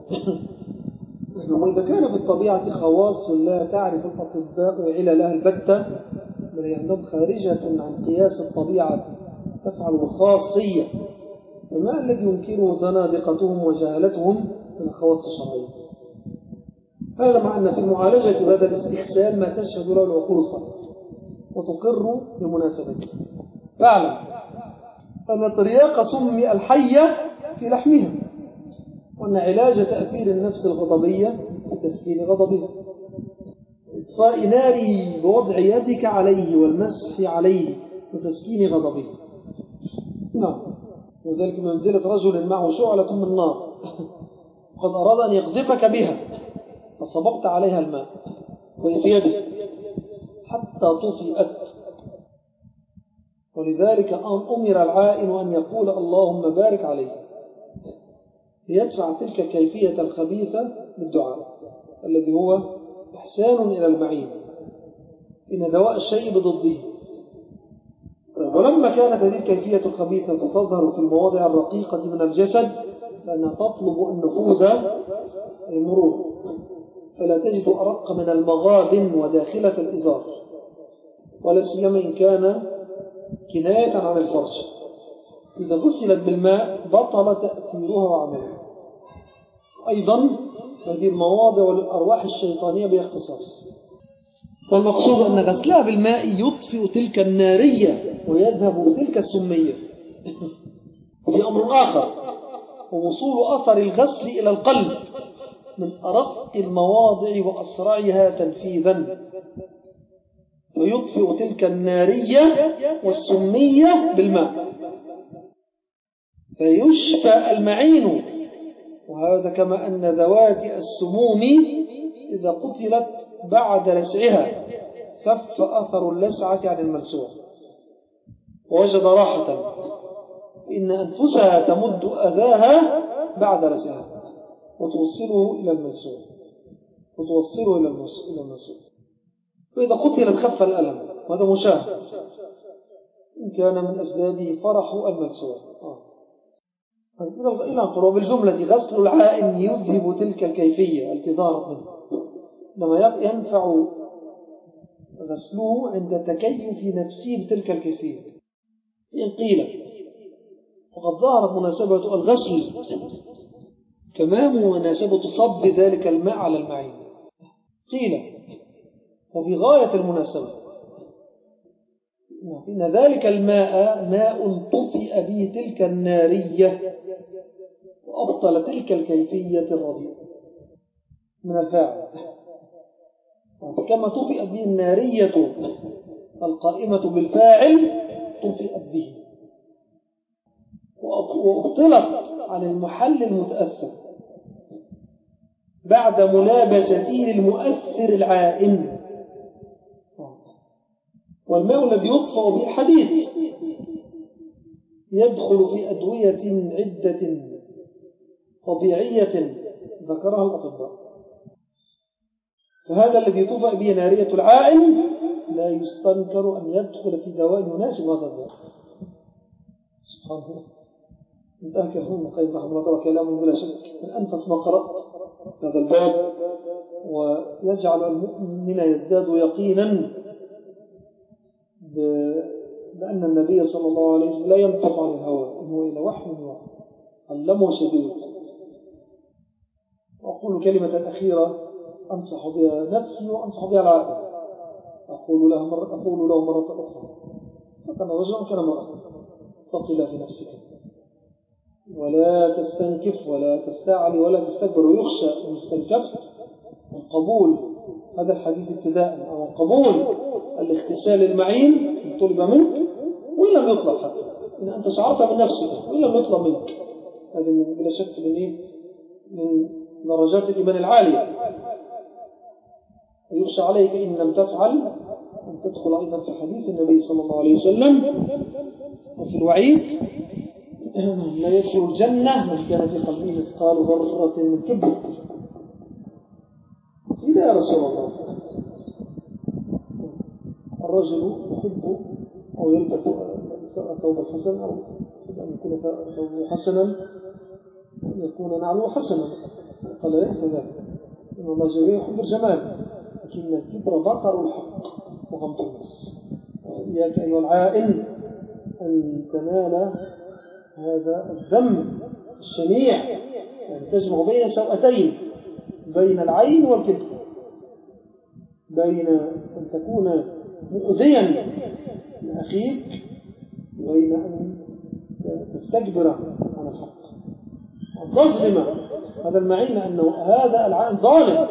وإذا كان في الطبيعة خواص لا تعرف الأطباء عللها البتة، بل هي عندهم خارجة عن قياس الطبيعة تفعل بخاصية، فما الذي ينكره زنادقتهم وجهلتهم من الخواص الشرعية؟ هذا مع أن في معالجة هذا الاستخسال ما تشهد له العقول الصحيحة وتقر بمناسبته. فاعلم أن الترياق سمي الحية في لحمها، وأن علاج تأثير النفس الغضبية بتسكين غضبها، إطفاء ناره بوضع يدك عليه والمسح عليه وتسكين غضبه. نعم، وذلك منزلة رجل معه شعلة من نار وقد أراد أن يقذفك بها فصببت عليها الماء وهي في يدك حتى طفئت. ولذلك أمر العائن أن يقول: اللهم بارك عليه، ليدفع تلك الكيفية الخبيثة بالدعاء الذي هو إحسان إلى المعين، إن دواء الشيء بضده. ولما كانت هذه الكيفية الخبيثة تظهر في المواضع الرقيقة من الجسد، لأنها تطلب النفوذ المرور، فلا تجد أرق من المغابن وداخلة الإزار، ولا سيما إن كان كناية عن الفرج. إذا غسلت بالماء بطل تأثيرها وعملها. أيضا هذه المواضع للأرواح الشيطانية باختصاص. والمقصود أن غسلها بالماء يطفئ تلك النارية ويذهب تلك السمية. وفي أمر آخر، ووصول أثر الغسل إلى القلب من أرق المواضع وأسرعها تنفيذا، ويطفئ تلك النارية والسمية بالماء فيشفى المعين. وهذا كما أن ذوات السموم إذا قتلت بعد لسعها خف أثر اللسعة عن الملسوع ووجد راحة، إن أنفسها تمد أذاها بعد لسعها وتوصله إلى الملسوع وإذا قتلت خف الألم، وهذا مشاهد إن كان من أسبابه فرح الملسوع. إلى أن بالجملة غسل العائن يذهب تلك الكيفية التي منه، لما ينفع غسله عند تكيف نفسه بتلك الكيفية. إن قيل وقد ظهرت مناسبة الغسل كما مناسبة صب ذلك الماء على المعين، قيل وفي غاية المناسبة إن ذلك الماء ماء طفئ به تلك النارية وأبطل تلك الكيفية الرديئة من الفاعل. فكما طفئت به النارية القائمة بالفاعل طفئت به، وأبطلت عن المحل المتأثر بعد ملابسته للمؤثر العائم. والماء الذي يطفأ به الحديد يدخل في أدوية عدة طبيعية ذكرها الأطباء، فهذا الذي طفأ به نارية العائم لا يستنكر أن يدخل في دواء يناسب هذا الدواء. سبحان الله. انتهى كلام ابن القيم رحمه الله كلامه بلا شك من أنفس ما قرأت هذا الباب، ويجعل المؤمن يزداد يقينا بأن النبي صلى الله عليه وسلم لا ينطق عن الهوى، إنه إلى وحي يوحى علمه شديد. وأقول كلمة أخيرة أنصح بها نفسي وأنصح بها العائلة، أقول له مرة أخرى: فكان رجلا كان مرأة، اتق الله في نفسك ولا تستنكف ولا تستعلي ولا تستكبر، ويخشى إن استنكفت القبول هذا الحديث ابتداء، أو قبول الاغتسال المعين إن طلب منك وإن لم يطلب، حتى إن أنت شعرت من نفسك وإن لم يطلب منك. هذه بلا شك من درجات الإيمان العالية. ويخشى عليك إن لم تفعل أن تدخل أيضا في حديث النبي صلى الله عليه وسلم وفي الوعيد: لا يدخل الجنة من كان في قلبه مثقال ذرة من كبر. إذا يا رسول الله الرجل يحب أو يلبس ثوب الحسن، أو أن يكون ثوبه حسنا يكون نعله حسنا، قال: ليس ذلك، إن الله جل يحب الجمال، لكن الكبر بطر الحق وغمط الناس. إياك أيها العائن أن تنال هذا الذم الشنيع، يعني تجمع بين سوءتين، بين العين والكبر، بين أن تكون مؤذيا لأخيك وبين أن تستكبر عن الحق وتظلم هذا المعين، أنه هذا العائن ظالم.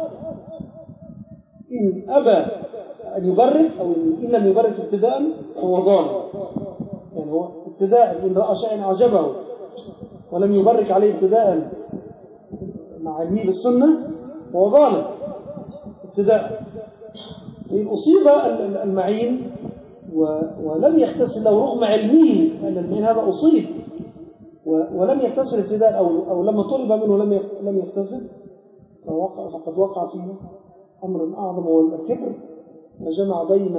إن أبى أن يبرك أو إن لم يبرك ابتداء فهو ظالم، يعني هو ابتداء إن رأى شيئا أعجبه ولم يبرك عليه ابتداء مع علمه بالسنة فهو ظالم ابتداء. إن أصيب المعين ولم يغتسل له رغم علمه أن المعين هذا أصيب ولم يغتسل ابتداء أو لما طلب منه لم يغتسل، فقد وقع فيه أمر أعظم هو الكبر، فجمع بين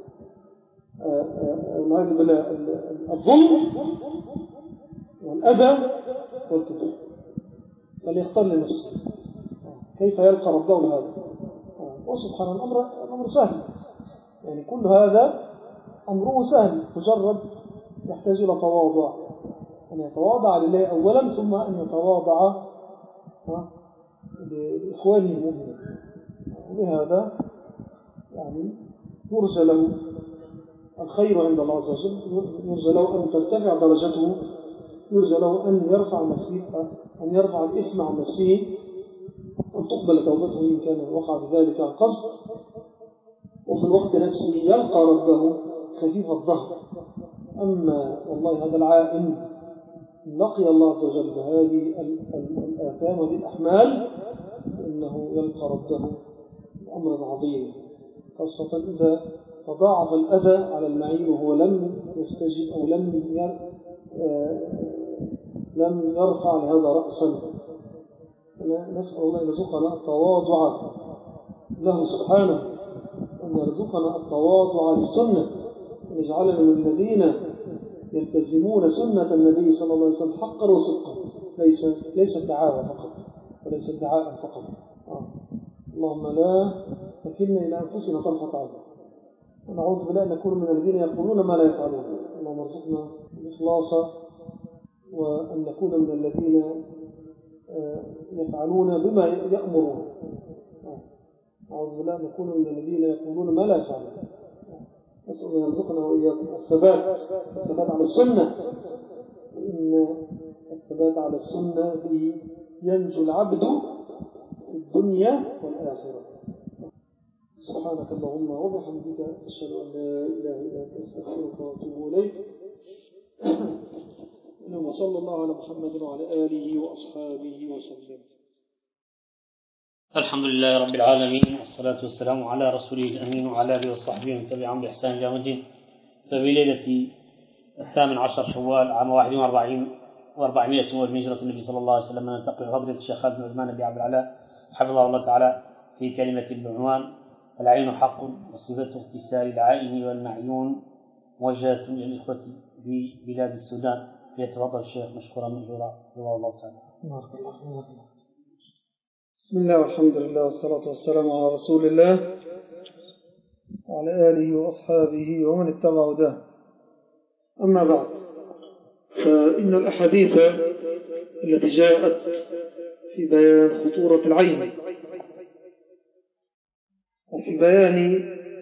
الظلم والأذى والكبر. فليختار لنفسه كيف يلقى ربه هذا. وسبحان الأمر سهل، يعني كل هذا أمره سهل، مجرد يحتاج إلى تواضع، أن يتواضع لله أولا ثم أن يتواضع لإخوانه المؤمنين. وبهذا يعني يرجى له الخير عند الله عز وجل، يرجى له أن ترتفع درجته، يرجى له أن يرفع نفسه، أن يرفع الإثم عن نفسه، أن تقبل توبته إن كان وقع بذلك عن قصد، وفي الوقت نفسه يلقى ربه خفيف الظهر. أما والله هذا العائن لقي الله عز وجل بهذه الآثام وهذه الأحمال إنه يلقى ربه أمر عظيم، خاصة إذا تضاعف الأذى على المعين وهو لم يستجب أو لم يرفع لهذا رأسا. نسأل الله أن يرزقنا التواضع له سبحانه، أن يرزقنا التواضع للسنة، أن يجعلنا من الذين يلتزمون سنة النبي صلى الله عليه وسلم حقا وصدقا، ليس ادعاء فقط وليس ادعاء فقط. اللهم لا تكلنا إلى أنفسنا طرفة عين، ونعوذ بالله أن نكون من الذين يقولون ما لا يفعلون. اللهم ارزقنا الإخلاص، وأن نكون من الذين يفعلون بما يأمرون. أعوذ بالله أن نكون من الذين يقولون ما لا يفعلون. نسأل الله يرزقنا وإياكم الثبات على السنة. وإن الثبات على السنة به ينجو العبد في الدنيا والآخرة. سبحانك اللهم وبحمدك أشهد أن لا إله إلا أنت أستغفرك وأتوب إليك. وصلى الله على محمد وعلى آله وأصحابه وسلم. الحمد لله رب العالمين، والصلاة والسلام على رسوله الأمين وعلى آله وصحبه ومن تبعهم بإحسان إلى يوم الدين. ففي ليلة 18 شوال عام 41 و400 من هجرة النبي صلى الله عليه وسلم نلتقي بفضيلة الشيخ خالد بن عثمان بن عبد العلاء حفظه الله تعالى في كلمة بعنوان العين حق وصفة اغتسال العائن والمعيون، موجهة للإخوة في بلاد السودان. فيتفضل الشيخ مشكورا مأجورا رضاه الله تعالى. بسم الله والحمد لله والصلاة والسلام على رسول الله وعلى آله وأصحابه ومن اتبع هداه. أما بعد، فإن الأحاديث التي جاءت في بيان خطورة العين وفي بيان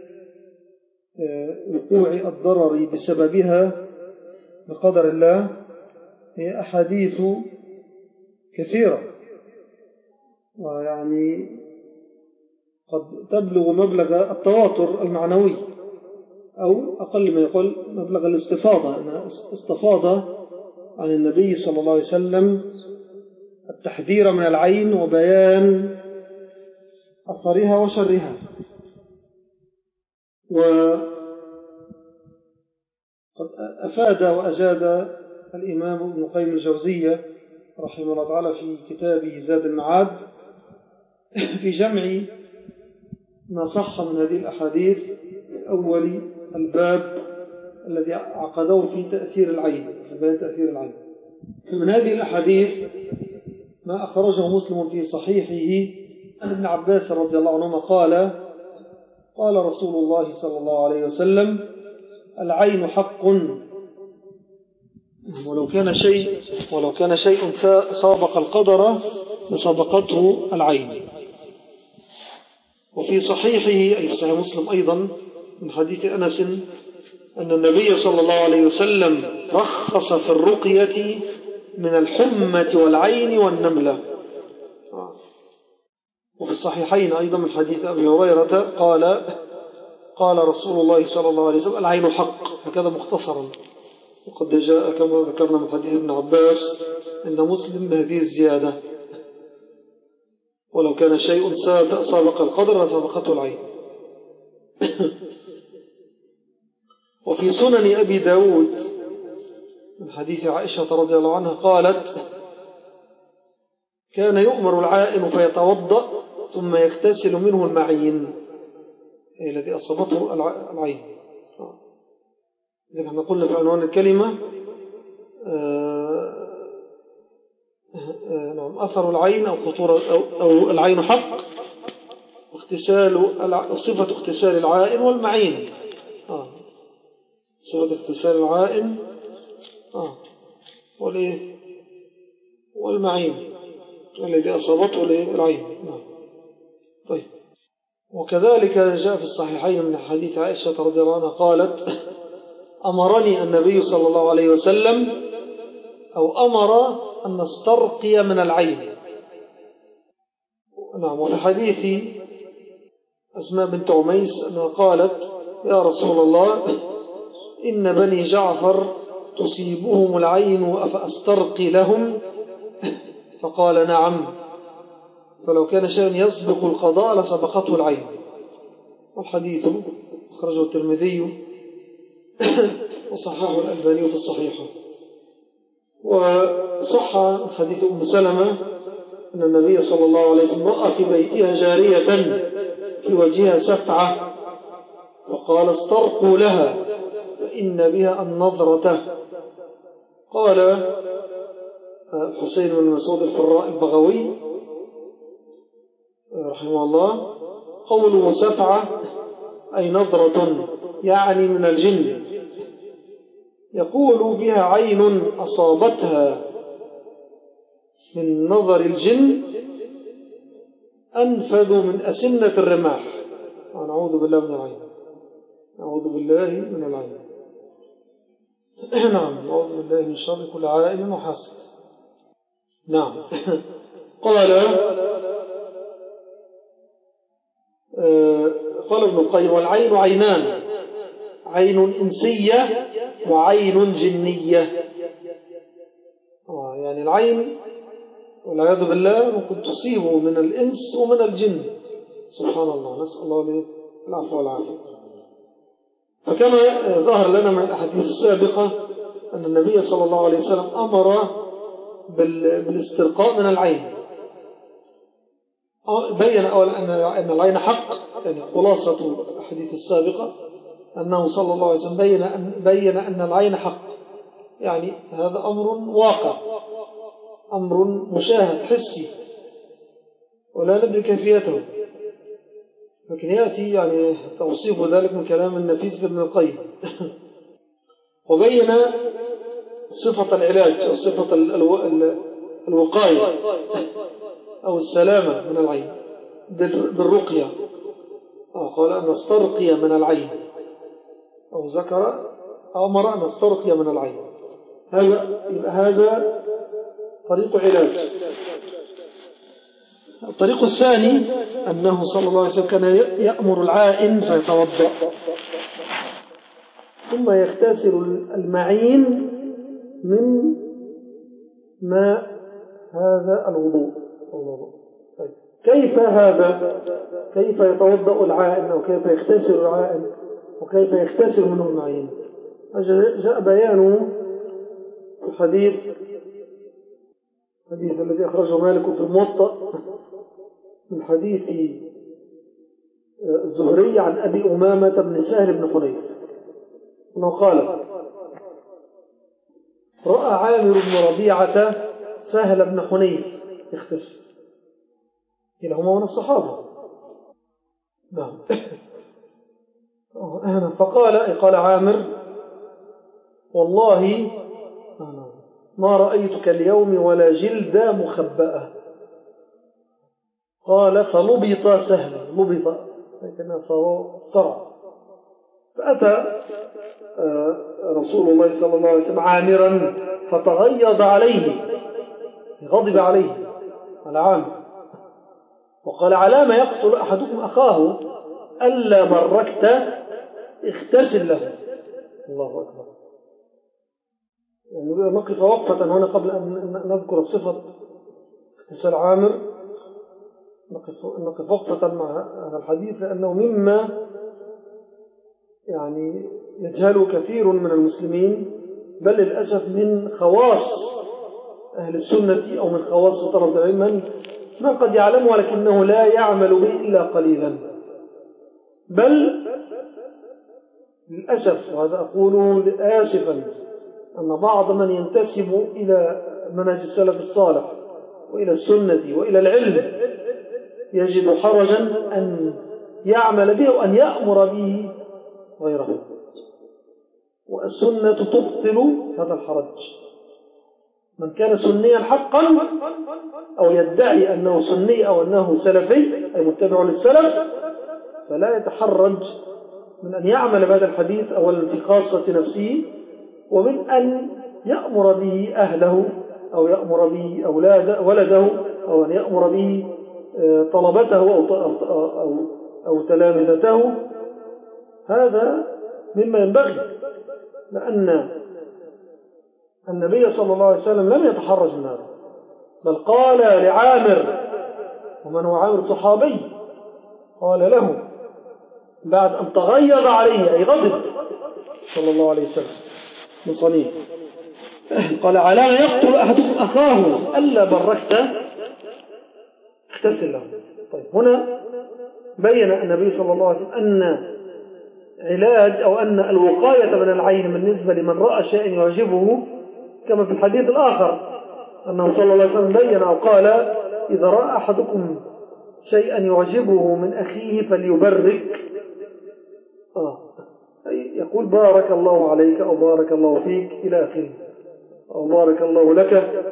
وقوع الضرر بسببها بقدر الله هي أحاديث كثيرة، ويعني قد تبلغ مبلغ التواتر المعنوي، أو أقل ما يقول مبلغ الاستفاضة، أنها استفاض عن النبي صلى الله عليه وسلم التحذير من العين وبيان أثرها وشرها. وقد أفاد وأجاد الإمام ابن قيم الجوزية رحمه الله تعالى في كتابه زاد المعاد في جمع ما صح من هذه الأحاديث في أول الباب الذي عقده في تأثير العين، في بيان تأثير العين. فمن هذه الأحاديث ما أخرجه مسلم في صحيحه عن ابن عباس رضي الله عنهما قال رسول الله صلى الله عليه وسلم: العين حق، ولو كان شيء سابق القدر لسبقته العين. وفي صحيحه أي في صحيح مسلم أيضا من حديث أنس أن النبي صلى الله عليه وسلم رخص في الرقية من الحمة والعين والنملة. وفي الصحيحين أيضا من حديث أبي هريرة قال رسول الله صلى الله عليه وسلم: العين حق، هكذا مختصرا. وقد جاء كما ذكرنا من حديث ابن عباس أن مسلم بهذه الزيادة: ولو كان شيء سابق القدر لسبقته العين. وفي سنن أبي داود من حديث عائشة رضي الله عنها قالت: كان يؤمر العائن فيتوضأ ثم يغتسل منه المعين، أي الذي أصابته العين. إذا احنا قلنا في عنوان الكلمة أثر العين أو خطورة أو العين حق، صفة اغتسال العائن والمعين. صفة اغتسال العائن والمعين الذي أصابته العين. طيب. وكذلك جاء في الصحيحين من حديث عائشة رضي الله عنها قالت: أمرني النبي صلى الله عليه وسلم أو أمر أن نسترقي من العين. نعم. وفي حديث أسماء بنت عميس أنها قالت: يا رسول الله، إن بني جعفر تصيبهم العين أفأسترقي لهم؟ فقال: نعم، فلو كان شيء يسبق القضاء لسبقته العين. والحديث أخرجه الترمذي وصححه الألباني في الصحيح. وصح حديث أم سلمة أن النبي صلى الله عليه وسلم رأى في بيتها جارية في وجهها سفعة وقال: استرقوا لها فإن بها النظرة. قال حسين بن مسعود الفراء البغوي رحمه الله: قوله سفعة أي نظرة، يعني من الجن، يقول بها عين أصابتها من نظر الجن أنفذ من أسنة الرماح. ونعوذ بالله من العين، نعوذ بالله من العين. نعم، نعوذ بالله من شر كل عائن وحاسد. نعم. قال ابن القيم: والعين عينان، عين إنسية وعين جنية. يعني العين والعياذ بالله ممكن تصيبه من الإنس ومن الجن، سبحان الله، نسأل الله العفو والعافية. فكما ظهر لنا من الأحاديث السابقة أن النبي صلى الله عليه وسلم أمر بالاسترقاء من العين. بين أولا أن العين حق، يعني خلاصة الحديث السابقة أنه صلى الله عليه وسلم بين أن العين حق، يعني هذا أمر واقع، أمر مشاهد حسي ولا ندري كيفيته، لكن يأتي يعني توصيف ذلك من كلام النفيس ابن القيم. وبين صفة العلاج أو صفة الوقاية أو السلامة من العين بالرقية، قال أن نسترقي من العين، أو ذكر أمر أن نسترقي من العين. هذا طريق علاج. الطريق الثاني أنه صلى الله عليه وسلم كان يأمر العائن فيتوضأ ثم يغتسل المعين من ماء هذا الوضوء. طيب. كيف هذا؟ كيف يتوضأ العائن أو كيف يغتسل العائن وكيف يغتسل منه المعين؟ جاء بيانه في الحديث الذي أخرجه مالك في الموطأ من حديث الزهري عن أبي أمامة بن سهل بن حنيف أنه قال: رأى عامر بن ربيعة سهل بن حنيف يغتسل، كلاهما من الصحابة. نعم. قال عامر: والله ما رأيتك اليوم ولا جلد مخبأة. قال: فلبط سهل، لبط لكنها صرع. فأتى رسول الله صلى الله عليه وسلم عامرا فتغيظ عليه، غضب عليه على عامر، وقال: على ما يقتل أحدكم أخاه ألا بركت اغتسل له. الله أكبر. يعني نقف وقفة هنا قبل أن نذكر صفة اغتسال عامر، نقف وقفة مع هذا الحديث، لأنه مما يعني يجهل كثير من المسلمين، بل للأسف من خواص أهل السنة أو من خواص طلبة العلم من قد يعلم ولكنه لا يعمل به إلا قليلا. بل للأسف، وهذا أقوله آسفا، أن بعض من ينتسب إلى منهج السلف الصالح وإلى السنة وإلى العلم يجد حرجا أن يعمل به وأن يأمر به غيره، والسنة تبطل هذا الحرج. من كان سنيا حقا أو يدعي أنه سني أو أنه سلفي أي متبع للسلف فلا يتحرج من أن يعمل بهذا الحديث أولا في خاصة نفسه، ومن أن يأمر به أهله أو يأمر به ولده أو أن يأمر به طلبته أو تلامذته. هذا مما ينبغي، لأن النبي صلى الله عليه وسلم لم يتحرج من هذا، بل قال لعامر، ومن هو عامر صحابي، قال له بعد أن تغيظ عليه أي غضب صلى الله عليه وسلم من صنيع، قال: على ما يقتل أحدكم أخاه ألا بركت اغتسل له. طيب، هنا بين النبي صلى الله عليه وسلم أن علاج أو أن الوقاية من العين بالنسبة لمن رأى شيئا يعجبه، كما في الحديث الآخر أنه صلى الله عليه وسلم بين أو قال: إذا رأى أحدكم شيئا يعجبه من أخيه فليبرك، يقول: بارك الله عليك أو بارك الله فيك إلى آخره، أو بارك الله لك.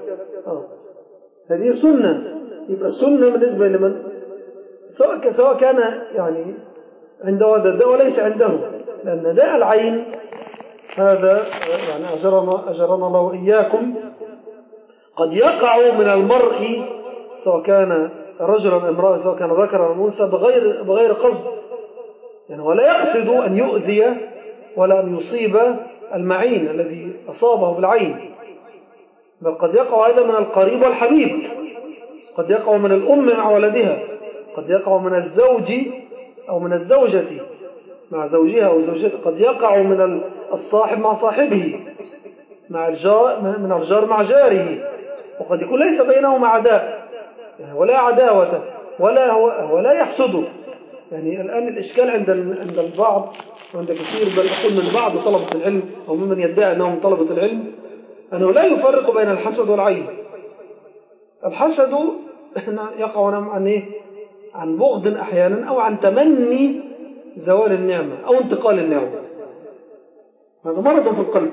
هذه سنة. يبقى السنة بالنسبة لمن سواء كان يعني عنده هذا الداء وليس عنده، لأن داء العين هذا يعني أجرنا الله وإياكم قد يقع من المرء سواء كان رجلا أو امرأة، سواء كان ذكرا أو أنثى، بغير قصد، يعني ولا يقصد أن يؤذي ولا أن يصيب المعين الذي أصابه بالعين، بل قد يقع هذا من القريب والحبيب، قد يقع من الأم مع ولدها، قد يقع من الزوج أو من الزوجة مع زوجها أو زوجته، قد يقع من الصاحب مع صاحبه، من الجار مع جاره، وقد يكون ليس بينهما عداء ولا عداوة ولا يحسده. يعني الآن الإشكال عند البعض وعند كثير، بل أقول من بعض طلبة العلم أو ممن يدعي أنهم طلبة العلم، أنه لا يفرق بين الحسد والعين. الحسد يقع عن بغض أحيانا، أو عن تمني زوال النعمة أو انتقال النعمة، هذا مرض في القلب.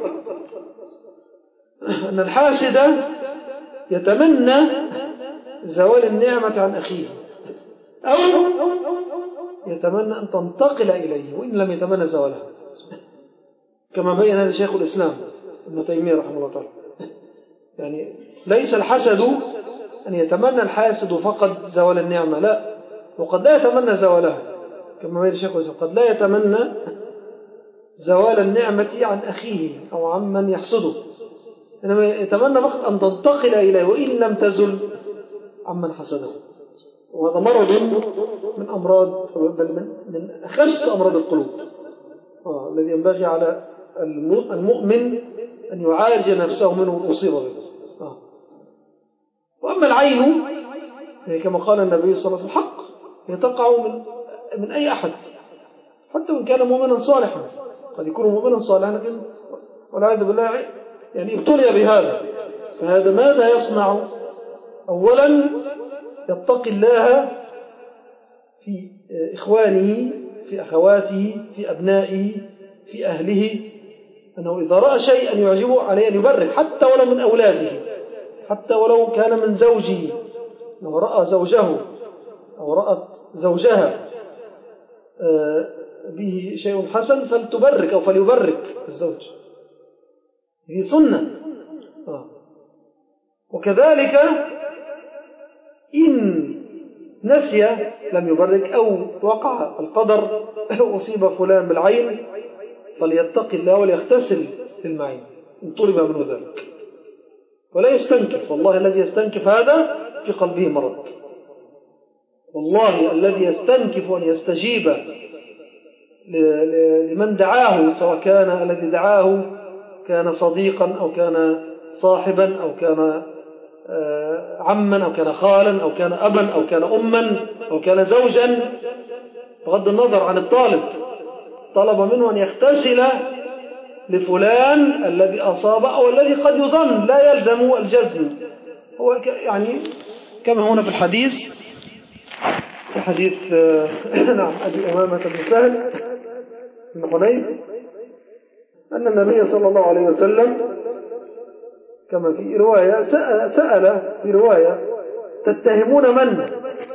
أن الحاسد يتمنى زوال النعمة عن أخيه، أو يتمنى أن تنتقل إليه وإن لم يتمنى زوالها، كما بين هذا شيخ الإسلام ابن تيمية رحمه الله تعالى. يعني ليس الحسد أن يتمنى الحاسد فقط زوال النعمة، لا، وقد لا يتمنى زوالها، كما بين شيخ الإسلام قد لا يتمنى زوال النعمة عن أخيه أو عن من يحسده، إنما يتمنى فقط أن تنتقل إليه وإن لم تزل عمن حسده. وهذا مرض من أمراض، بل من أخص أمراض القلوب، الذي ينبغي على المؤمن أن يعالج نفسه منه ويصيب به. وأما العين كما قال النبي صلى الله عليه وسلم حق، هي تقع من أي أحد، حتى وإن كان مؤمنا صالحا، قد يكون مؤمنا صالحا لكن والعياذ بالله يعني ابتلي بهذا. فهذا ماذا يصنع؟ أولا يتقي الله في إخوانه، في أخواته، في أبنائه، في أهله، أنه إذا رأى شيئا يعجبه عليه أن يبرك، حتى ولو من أولاده، حتى ولو كان من زوجه، لو رأى زوجه أو رأت زوجها به شيء حسن فلتبرك أو فليبرك الزوج، هذه سنة. وكذلك إن نسي لم يبرك، أو وقع القدر أصيب فلان بالعين فليتقي الله وليغتسل للمعين إن طلب منه ذلك، ولا يستنكف. والله الذي يستنكف هذا في قلبه مرض، والله الذي يستنكف أن يستجيب لمن دعاه، سواء كان الذي دعاه كان صديقا أو كان صاحبا أو كان عما أو كان خالا أو كان أبا أو كان أما أو كان زوجا، بغض النظر عن الطالب، طلب منه أن يغتسل لفلان الذي أصاب أو الذي قد يظن، لا يلزم الجزم. هو يعني كما هنا في الحديث، في حديث نعم أبي أمامة بن سهل بن حنيف، أن النبي صلى الله عليه وسلم كما في رواية سأل في رواية تتهمون من؟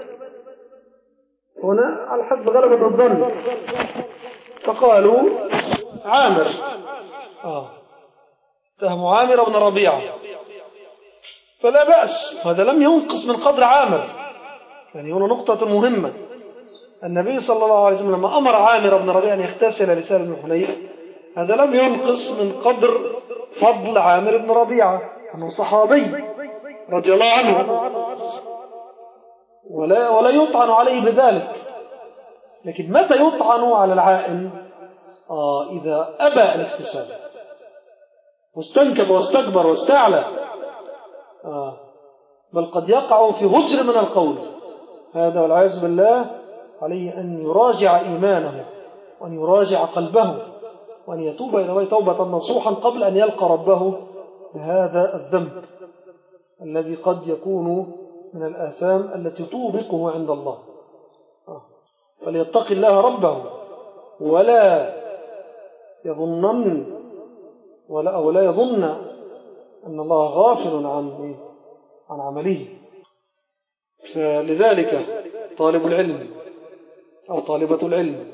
هنا على حسب غلبة الظن، فقالوا عامر، اتهموا عامر بن ربيعة، فلا بأس، هذا لم ينقص من قدر عامر. يعني هنا نقطة مهمة، النبي صلى الله عليه وسلم لما أمر عامر بن ربيعة أن يغتسل لسهل بن حنيف، هذا لم ينقص من قدر فضل عامر بن ربيعة، أنه صحابي رضي الله عنه، ولا يطعن عليه بذلك. لكن متى يطعن على العائن؟ إذا أبى الاغتسال واستنكب واستكبر واستعلى، بل قد يقع في هجر من القول، هذا والعياذ بالله عليه أن يراجع إيمانه وأن يراجع قلبه وأن يتوب إلى الله توبة نصوحا قبل أن يلقى ربه بهذا الذنب الذي قد يكون من الآثام التي توبقه عند الله. فليتقي الله ربه ولا يظنن ولا يظن أن الله غافل عن عمله. فلذلك طالب العلم أو طالبة العلم،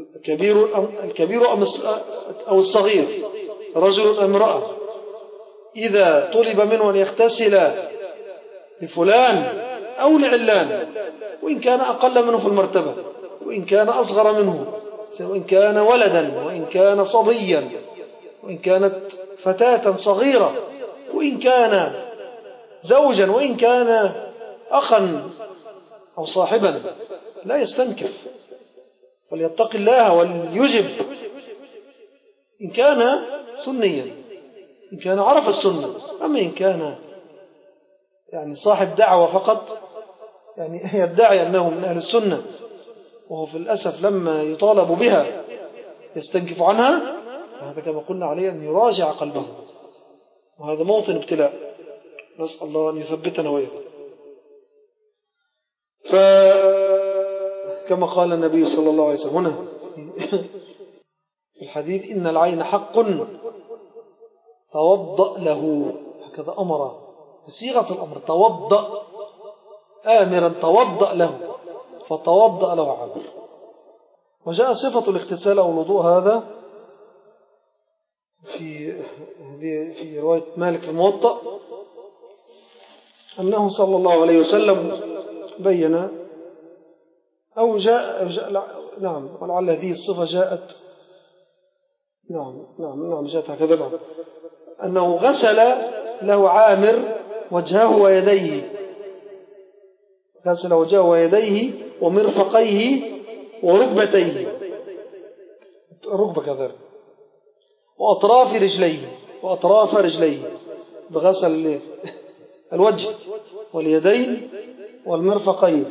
الكبير أو الصغير، رجل أم امرأة، إذا طلب منه أن يغتسل لفلان أو لعلان، وإن كان أقل منه في المرتبة، وإن كان أصغر منه، وإن كان ولدا، وإن كان صبيا، وإن كانت فتاة صغيرة، وإن كان زوجا، وإن كان أخا أو صاحبا، لا يستنكف، وليتق الله وليجب. إن كان سنيا، إن كان عرف السنة. أما إن كان يعني صاحب دعوة فقط، يعني يدعي أنه من أهل السنة، وهو في الأسف لما يطالب بها يستنكف عنها، هذا كما قلنا عليه أن يراجع قلبه، وهذا موطن ابتلاء، نسأل الله أن يثبتنا وإياكم. فكما قال النبي صلى الله عليه وسلم هنا في الحديث: إن العين حق توضأ له، هكذا أمر بصيغة الأمر، توضأ، آمرا توضأ له، فتوضأ له عابر. وجاء صفة الاغتسال أو الوضوء هذا في رواية مالك الموطأ، أنه صلى الله عليه وسلم بين أو جاء نعم، ولعل هذه الصفة جاءت نعم جاءت هكذا، أنه غسل له عامر وجهه ويديه، غسل وجهه ويديه ومرفقيه وركبتيه، الركبة كذلك، وأطراف رجليه، بغسل الوجه واليدين والمرفقين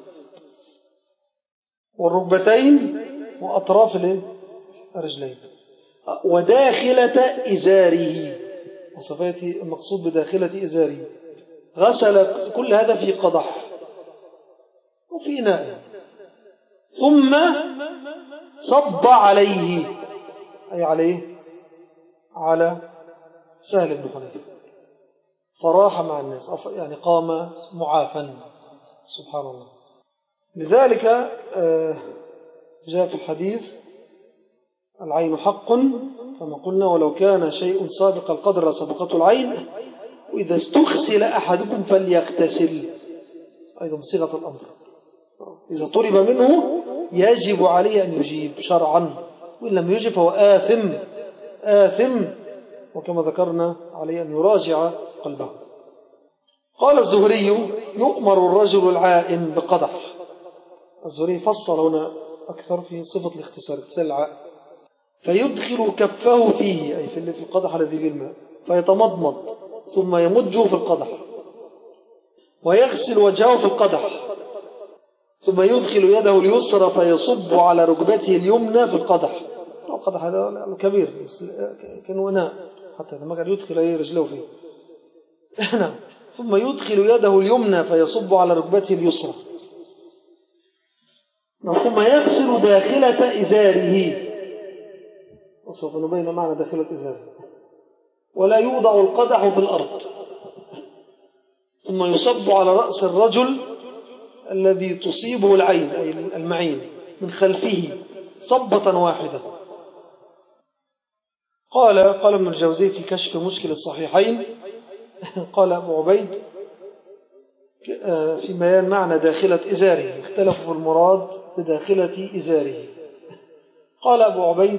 والركبتين وأطراف الرجلين، وداخلة إزاره، وصفاته المقصود بداخلة إزاره، غسل كل هذا في قدح وفي إناء، ثم صب عليه، أي على سهل بن حنيفة، فراح مع الناس، يعني قام معافا، سبحان الله. لذلك جاء في الحديث: العين حق كما قلنا، ولو كان شيء سابق القدر لسبقته العين، وإذا استغسل أحدكم فليغتسل، أيضا صيغة الأمر، إذا طلب منه يجب عليه أن يجيب شرعا، وإن لم يجب فهو آثم، وكما ذكرنا عليه أن يراجع قلبه. قال الزهري: يؤمر الرجل العائم بقدح. الزهري فصل هنا أكثر في صفة الاغتسال العائم: فيدخل كفه فيه، أي في القدح الذي فيه الماء، فيتمضمض ثم يمجه في القدح، ويغسل وجهه في القدح، ثم يدخل يده اليسرى فيصب على ركبته اليمنى في القدح. القدح هذا كبير كان إناء، حتى لما كان يدخل رجله فيه ثم يدخل يده اليمنى فيصب على ركبته اليسرى، ثم يغسل داخلة إزاره، وسوف نبين معنى داخلة إزاره، ولا يوضع القدح في الأرض، ثم يصب على رأس الرجل الذي تصيبه العين، أي المعين، من خلفه صبة واحدة. قال ابن الجوزي في كشف مشكل الصحيحين، قال أبو عبيد في بيان معنى داخلة إزاره، اختلفوا في المراد بداخلة إزاره. قال أبو عبيد: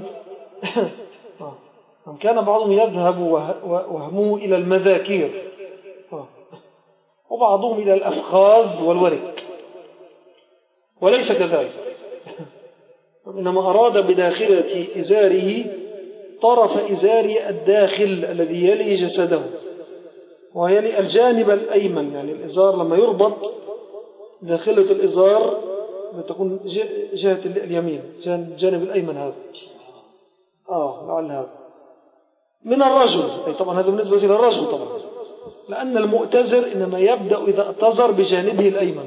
كان بعضهم يذهب وهمه إلى المذاكير، وبعضهم إلى الأفخاذ والورك، وليس كذلك، إنما أراد بداخلة إزاره طرف إزاره الداخل الذي يلي جسده ويلي الجانب الأيمن، يعني الإزار لما يربط داخلة الإزار بتكون جهة اليمين، الجانب الأيمن هذا لعل هذا من الرجل، أي طبعا هذا بالنسبة للرجل طبعا، لأن المؤتزر إنما يبدأ إذا اتزر بجانبه الأيمن،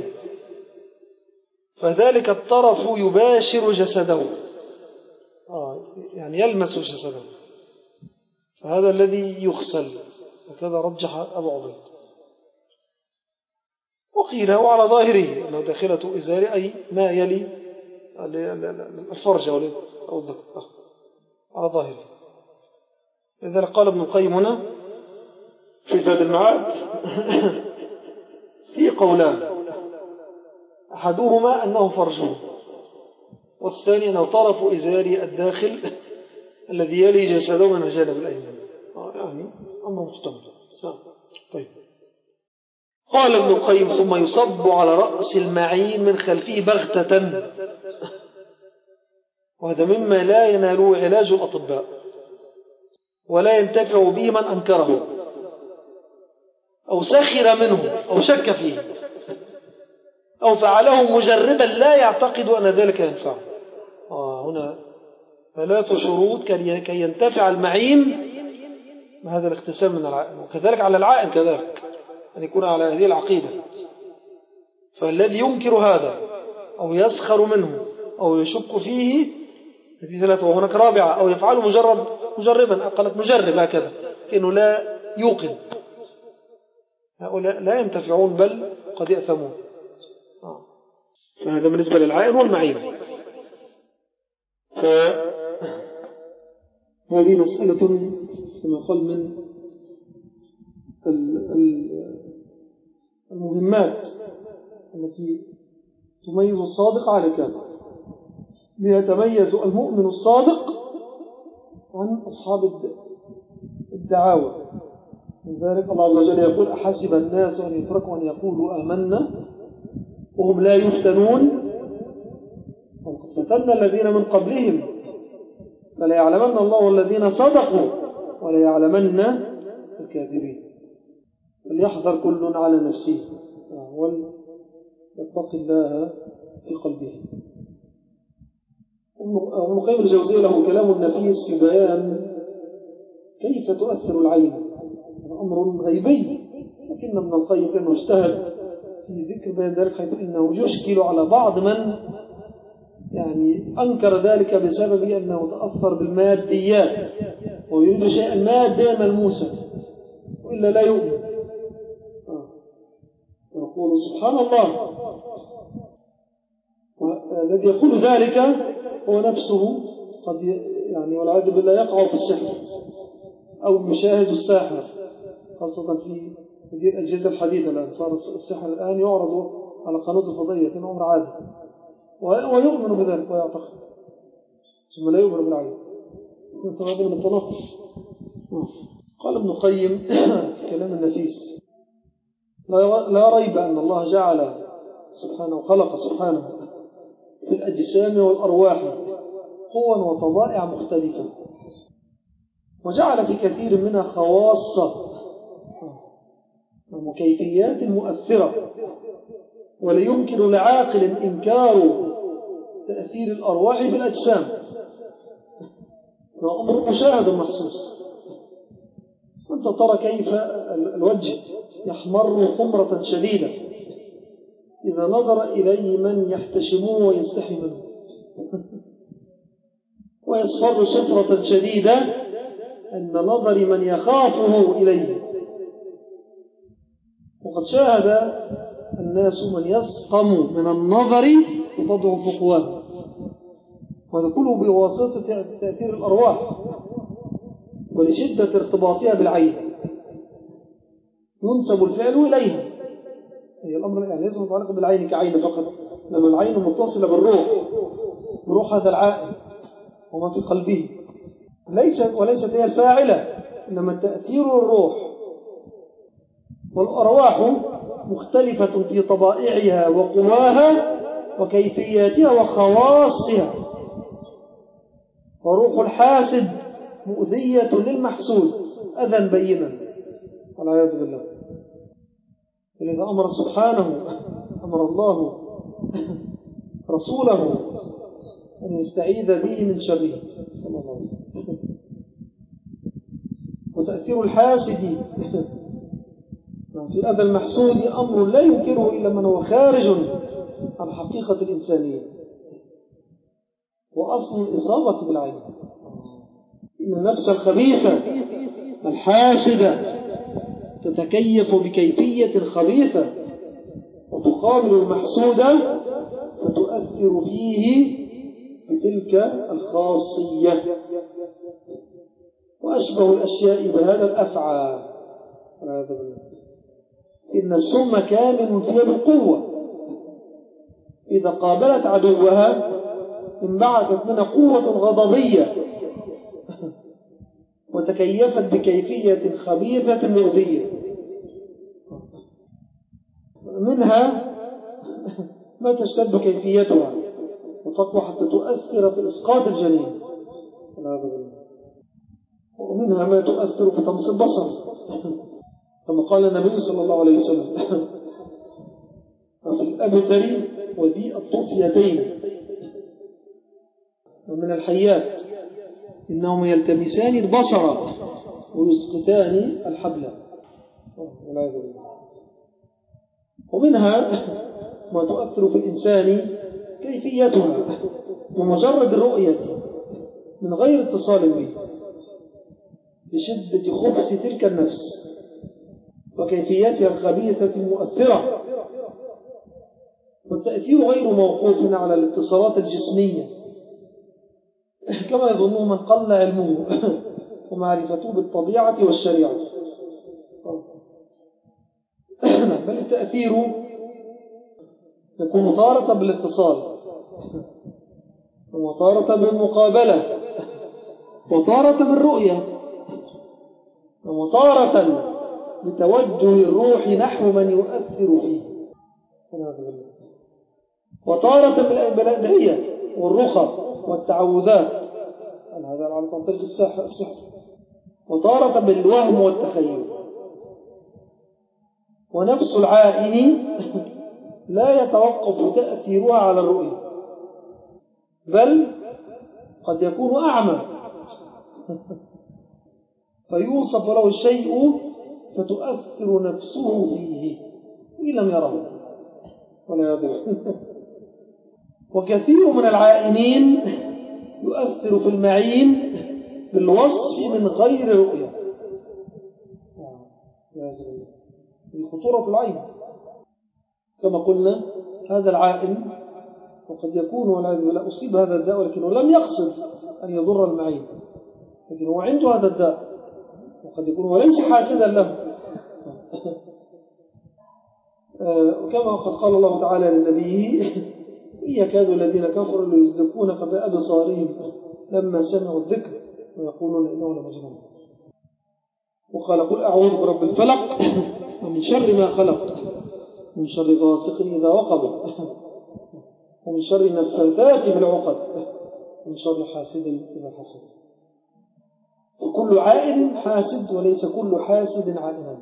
فذلك الطرف يباشر جسده، يعني يلمس جسده، فهذا الذي يغسل، هكذا رجح أبو عبيد. وقيل هو على ظاهره أنه داخلة إزاره أي ما يلي الفرج أو الذكر، على ظاهره. لذلك قال ابن القيم هنا: في زاد المعاد في قولان، أحدهما أنه فرجه، والثاني أنه طرف إزاري الداخل الذي يلي جسده من الجانب الأيمن. يعني أمر محتمل. طيب. قال ابن القيم: ثم يصب على رأس المعين من خلفه بغتة، وهذا مما لا يناله علاج الأطباء ولا ينتفع به من أنكره أو سخر منه أو شك فيه أو فعله مجربا لا يعتقد أن ذلك ينفعه. هنا 3 شروط كي ينتفع المعين بهذا الاغتسال من العائن، وكذلك على العائن كذلك أن يكون على هذه العقيدة. فالذي ينكر هذا أو يسخر منه أو يشك فيه هذه 3. وهناك 4: أو يفعله مجربا، قالت مجرب هكذا كأنه لا يوقن. هؤلاء لا ينتفعون بل قد يأثمون. فهذا بالنسبة للعائن والمعين. هذه مسألة كما قال من المهمات التي تميز الصادق عن الكاذب، ليتميز المؤمن الصادق عن أصحاب الدعاوى. لذلك الله عز وجل يقول: أحسب الناس أن يتركوا أن يقولوا آمنا وهم لا يفتنون وقد فتنا الذين من قبلهم فلا يعلمن الله الذين صدقوا ولا يعلمن الكاذبين. فليحذر كل على نفسه وليتقي الله في قلبه. ابن قيم الجوزية له كلام نفيس في بيان كيف تؤثر العين. أمر غيبي، لكن ابن القيم كان اجتهد في ذكر بيان ذلك، حيث إنه يشكل على بعض من يعني أنكر ذلك بسبب أنه تأثر بالماديات ويريد شيئا ماديا ملموسا وإلا لا يؤمن. يقول سبحان الله، والذي يقول ذلك هو نفسه قد يعني والعياذ بالله يقع في السحر أو يشاهد الساحر، خاصة في هذه الأجهزة الحديثة. الآن صار السحر الآن يعرض على قناة الفضائية كأنه أمر عادي، ويؤمن بذلك ويعتقد، ثم لا يؤمن بالعين. هذا من التناقض. قال ابن القيم كلام النفيس: لا ريب أن الله جعل سبحانه وخلق سبحانه في الأجسام والأرواح قوى وطبائع مختلفة، وجعل في كثير منها خواص وكيفيات مؤثرة، ولا يمكن لعاقل إنكار تأثير الأرواح في الأجسام، أمر مشاهد محسوس. أنت ترى كيف الوجه يحمر حمرة شديدة إذا نظر إليه من يحتشموه ويستحي منه، ويصفر صفرة شديدة عند نظر من يخافه إليه. وقد شاهد الناس من يسقم من النظر وتضعف قواه، وهذا كله بواسطة تأثير الأرواح ولشدة ارتباطها بالعين ينسب الفعل إليها. هي الأمر يعني ليس متعلق بالعين كعين فقط، لما العين متصلة بروح هذا العائن وما في قلبه، وليست هي الفاعلة، إنما تأثير الروح. والأرواح مختلفة في طبائعها وقواها وكيفياتها وخواصها. وروح الحاسد مؤذية للمحسود أذى بينا والعياذ بالله. فلذا أمر الله رسوله أن يستعيذ به من شره صلى الله عليه وسلم. وتأثير الحاسد في أذى المحسود أمر لا ينكره إلا من هو خارج عن حقيقة الإنسانية وأصل الإصابة بالعين. إن النفس الخبيثة الحاسدة تتكيف بكيفية خبيثة وتقابل المحسودة فتؤثر فيه بتلك الخاصية. وأشبه الأشياء بهذا الأفعى إن السم كامل فيها بقوة، إذا قابلت عدوها انبعثت منها قوة غضبية وتكيفت بكيفية خبيثة مؤذية. منها ما تشتد كيفيتها وتقوى حتى تؤثر في إسقاط الجنين، ومنها ما تؤثر في طمس البصر كما قال النبي صلى الله عليه وسلم وفي الأبتر وذي الطفيتين ومن الحيات إنهم يلتمسان البصر ويسقطان الحبل. ومنها ما تؤثر في الإنسان كيفيتها بمجرد الرؤية من غير اتصال به بشدة خبث تلك النفس وكيفيتها الخبيثة المؤثرة، والتأثير غير موقوف على الاتصالات الجسمية كما يظنه من قل علمه ومعرفته بالطبيعة والشريعة، بل التأثير يكون تارة بالاتصال وتارة بالمقابلة وتارة بالرؤية وتارة بتوجه الروح نحو من يؤثر فيه وتارة بالأدعية والرخى والتعوذات هذا على طريق السحر وتارة بالوهم والتخيل. ونفس العائن لا يتوقف تأثيرها على الرؤية بل قد يكون أعمى فيوصف له الشيء فتؤثر نفسه فيه وإن لم يره ولا يدري. وكثير من العائنين يؤثر في المعين بالوصف من غير رؤية من خطورة العين كما قلنا. هذا العائن وقد يكون ولا أصيب هذا الداء ولكنه لم يقصد أن يضر المعين، لكن هو عنده هذا الداء وقد يكون وليس حاسدا له وكما قد قال الله تعالى للنبي إن يكاد الذين كفروا ليزلقونك بأبصارهم لما سمعوا الذكر ويقولون إنه لمجنون. وقال قل أعوذ برب الفلق ومن شر ما خلق من شر غاسق إذا وقب ومن شر النفاثات في العقد ومن شر حاسد إذا حسد. وكل عائد حاسد وليس كل حاسد عائدا.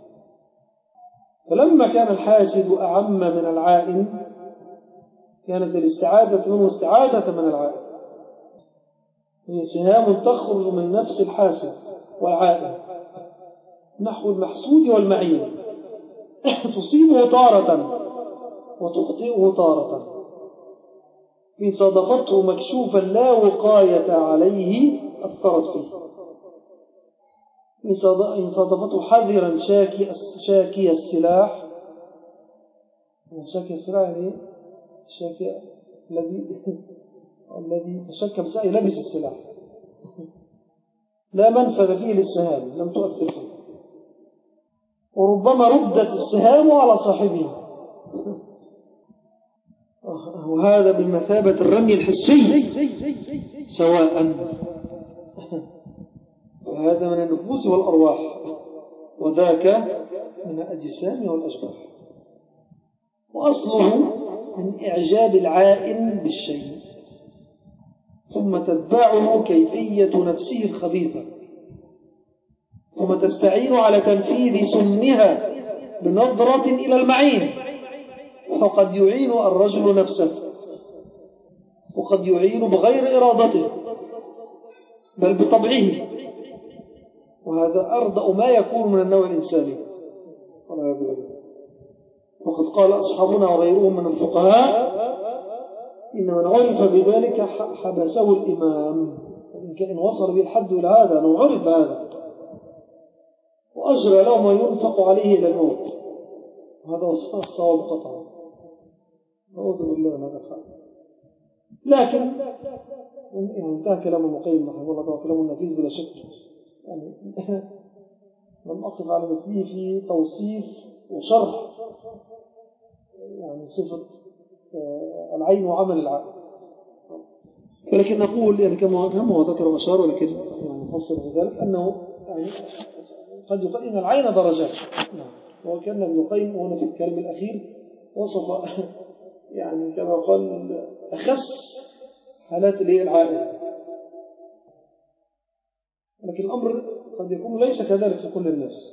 فلما كان الحاسد أعم من العائن كانت الاستعادة منه استعادة من العائن، هي سهام تخرج من نفس الحاسد والعائن نحو المحسود والمعين تصيبه تارة وتخطئه تارة. إن صادفته مكشوفا لا وقاية عليه أثرت فيه، إن صادفته حذرا شاكي السلاح يعني الشاكي الذي تشكى بسائي لبس السلاح لا منفذ فيه للسهام لم تؤثر فيه، وربما ردت السهام على صاحبها وهذا بمثابة الرمي الحسي سواء، وهذا من النفوس والأرواح وذاك من الأجسام والأشباح. وأصله من إعجاب العائن بالشيء ثم تتبعه كيفية نفسه الخبيثة ثم تستعين على تنفيذ سمها بنظرة إلى المعين، فقد يعين الرجل نفسه وقد يعين بغير إرادته بل بطبعه، وهذا أردأ ما يكون من النوع الإنساني. وقد قال أصحابنا وغيرهم من الفقهاء إن من عرف بذلك حبسه الإمام، إن كان وصل به الحد إلى هذا لو عرف هذا وأجرى له ما ينفق عليه إلى الموت، وهذا الصواب قطعا. أعوذ بالله من هذا الحال. لكن يعني انتهى كلام ابن القيم رحمه الله تعالى كلام النفيس بلا شك، يعني لم أقف على مثله في توصيف وشرح يعني صفة العين وعمل العين. ولكن نقول يعني كما ذكر وأشار، ولكن يعني نفسر بذلك أنه يعني قد يقال إن العين درجات. وكان ابن القيم هنا في الكلام الأخير وصف يعني كما قال أخص حالات العائن، لكن الأمر قد يكون ليس كذلك في كل الناس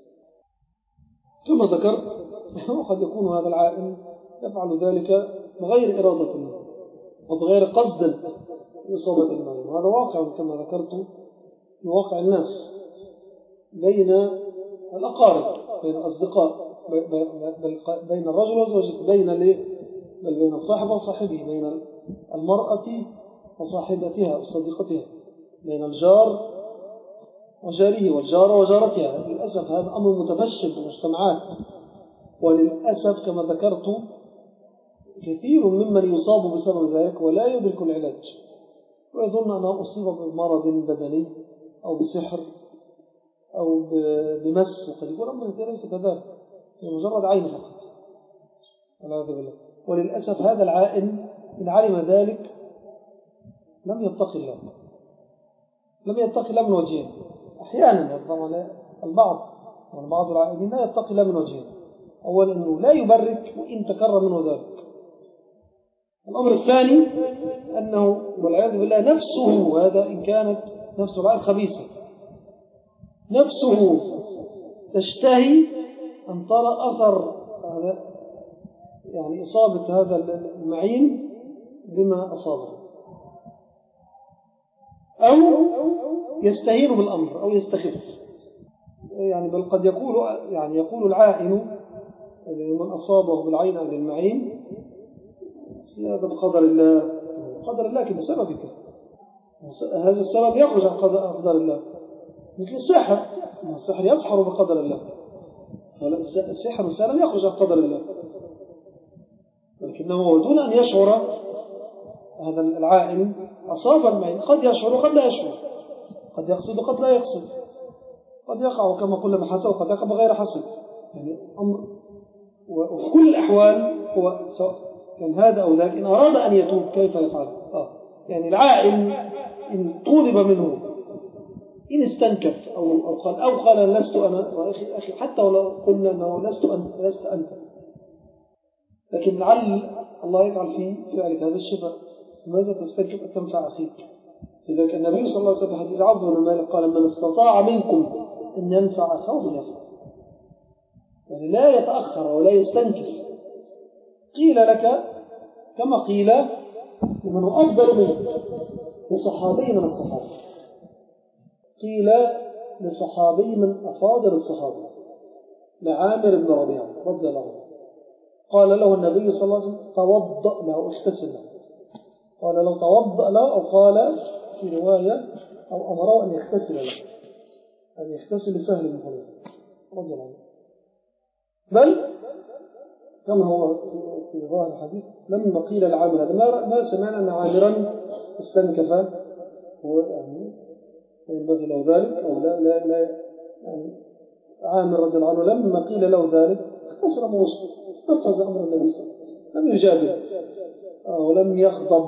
كما ذكرت. وقد يكون هذا العائن يفعل ذلك بغير إرادة منه وبغير قصد لإصابة المال، وهذا واقع كما ذكرت في واقع الناس بين الأقارب، بين الأصدقاء، بين الرجل وزوجته، بين الصاحب وصاحبه، بين المرأة وصاحبتها وصديقتها، بين الجار وجاره والجارة وجارتها. للأسف هذا أمر متفشي في المجتمعات، وللأسف كما ذكرت كثير ممن يصاب بسبب ذلك ولا يدرك العلاج، ويظن أنه أصيب بمرض بدني أو بسحر أو بمس، وقد يكون أمر ليس كذلك، هي مجرد عين فقط والعياذ بالله. وللأسف هذا العائن إن علم ذلك لم يتقي الله، لم يتقي الله من وجهين. أحيانا طبعا بعض العائلين لا يتقي الله من وجهين: أولا أنه لا يبرك وإن تكرر منه ذلك. الأمر الثاني أنه والعياذ بالله نفسه، وهذا إن كانت نفس العائل خبيثة، نفسه تشتهي أن ترى أثر يعني إصابة هذا المعين بما أصابه، أو يستهين بالأمر أو يستخف. يعني بل قد يقول العائن من أصابه بالعين أو بالمعين هذا بقدر الله، قدر الله كده سببك، هذا السبب يخرج عن قدر الله. مثل السحر يسحر بقدر الله، السحر والسلام يخرج عن قدر الله، ولكنه دون أن يشعر هذا العائن أصاب المعين. قد يشعر وقد لا يشعر، قد يقصد وقد لا يقصد، قد يقع كما قلنا بحسد وقد يقع بغير حسد. يعني وفي كل الأحوال هو سواء كان هذا أو ذاك إن أراد أن يتوب كيف يفعل؟ يعني العائن إن طولب منه، إن استنكف أو قال لست أنا أخي، حتى ولو قلنا أنه لست أنت، لكن لعل الله يجعل في فعلك هذا الشفاء. ماذا تستنكف أن تنفع أخيك؟ لذلك النبي صلى الله عليه وسلم حديث عبد بن مالك قال: من استطاع منكم أن ينفع أخاه فليفعل. يعني لا يتأخر ولا يستنكف. قيل لك كما قيل لمن هو أفضل منك، لصحابي من الصحابة، قيل لصحابي من أفاضل الصحابة، لعامر بن ربيعة رضي الله عنه، قال له النبي صلى الله عليه وسلم: توضأ له، اغتسل له. قال له توضأ له، أو قال في رواية أو أمره أن يغتسل له، أن يغتسل لسهل بن حنيفة رضي الله عنه. بل كما هو في ظاهر الحديث لما قيل العامر هذا ما سمعنا أن عامرا استنكف، هو يعني ينبغي له ذلك أو لا يعني عامر رضي الله عنه لما قيل له ذلك اختصر موسى، نفذ أمر النبي صلى الله عليه وسلم، لم يجادل ولم يغضب.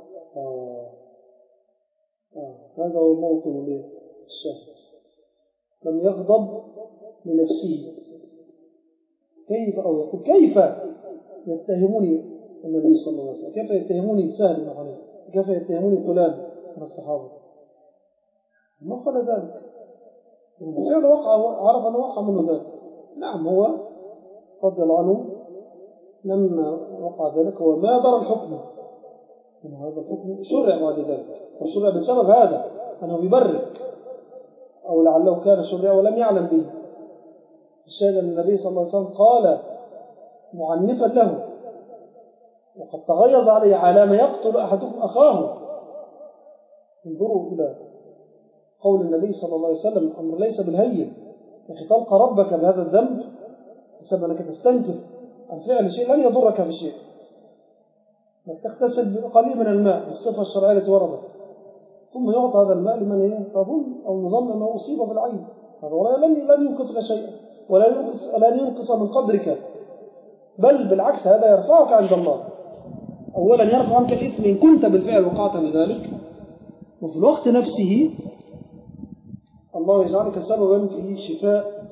هذا هو الموطن للشاهد، لم يغضب لنفسه. كيف أو يقول كيف يتهمني النبي صلى الله عليه وسلم، كيف يتهمني سهل بن حنيفة، كيف يتهمني فلان من الصحابة؟ ما قال ذلك، بالفعل عرف أنه وقع منه ذلك. نعم هو رضي الله عنه لما وقع ذلك هو ما درى الحكم، إنه هذا الحكم شرع بعد ذلك، وشرع بسبب هذا أنه يبرك، أو لعله كان شرع ولم يعلم به. الشاهد أن النبي صلى الله عليه وسلم قال معنفا له: وقد تغيظ عليه على ما يقتل أحدكم أخاه. انظروا إلى قول النبي صلى الله عليه وسلم: أمر ليس بالهين، يا تلقى ربك بهذا الذنب بسبب أنك تستنكف عن فعل شيء لن يضرك في شيء، انك تغتسل بقليل من الماء بالصفة الشرعية التي وردت، ثم يعطى هذا الماء لمن تظن أو يظن أنه أصيب بالعين، هذا لن ينقصك شيئا ولن ينقص من قدرك، بل بالعكس هذا يرفعك عند الله. أولا يرفع عنك الإثم إن كنت بالفعل وقعت بذلك، وفي الوقت نفسه الله يجعلك سببا في شفاء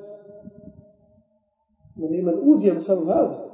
من أوذي بسبب هذا.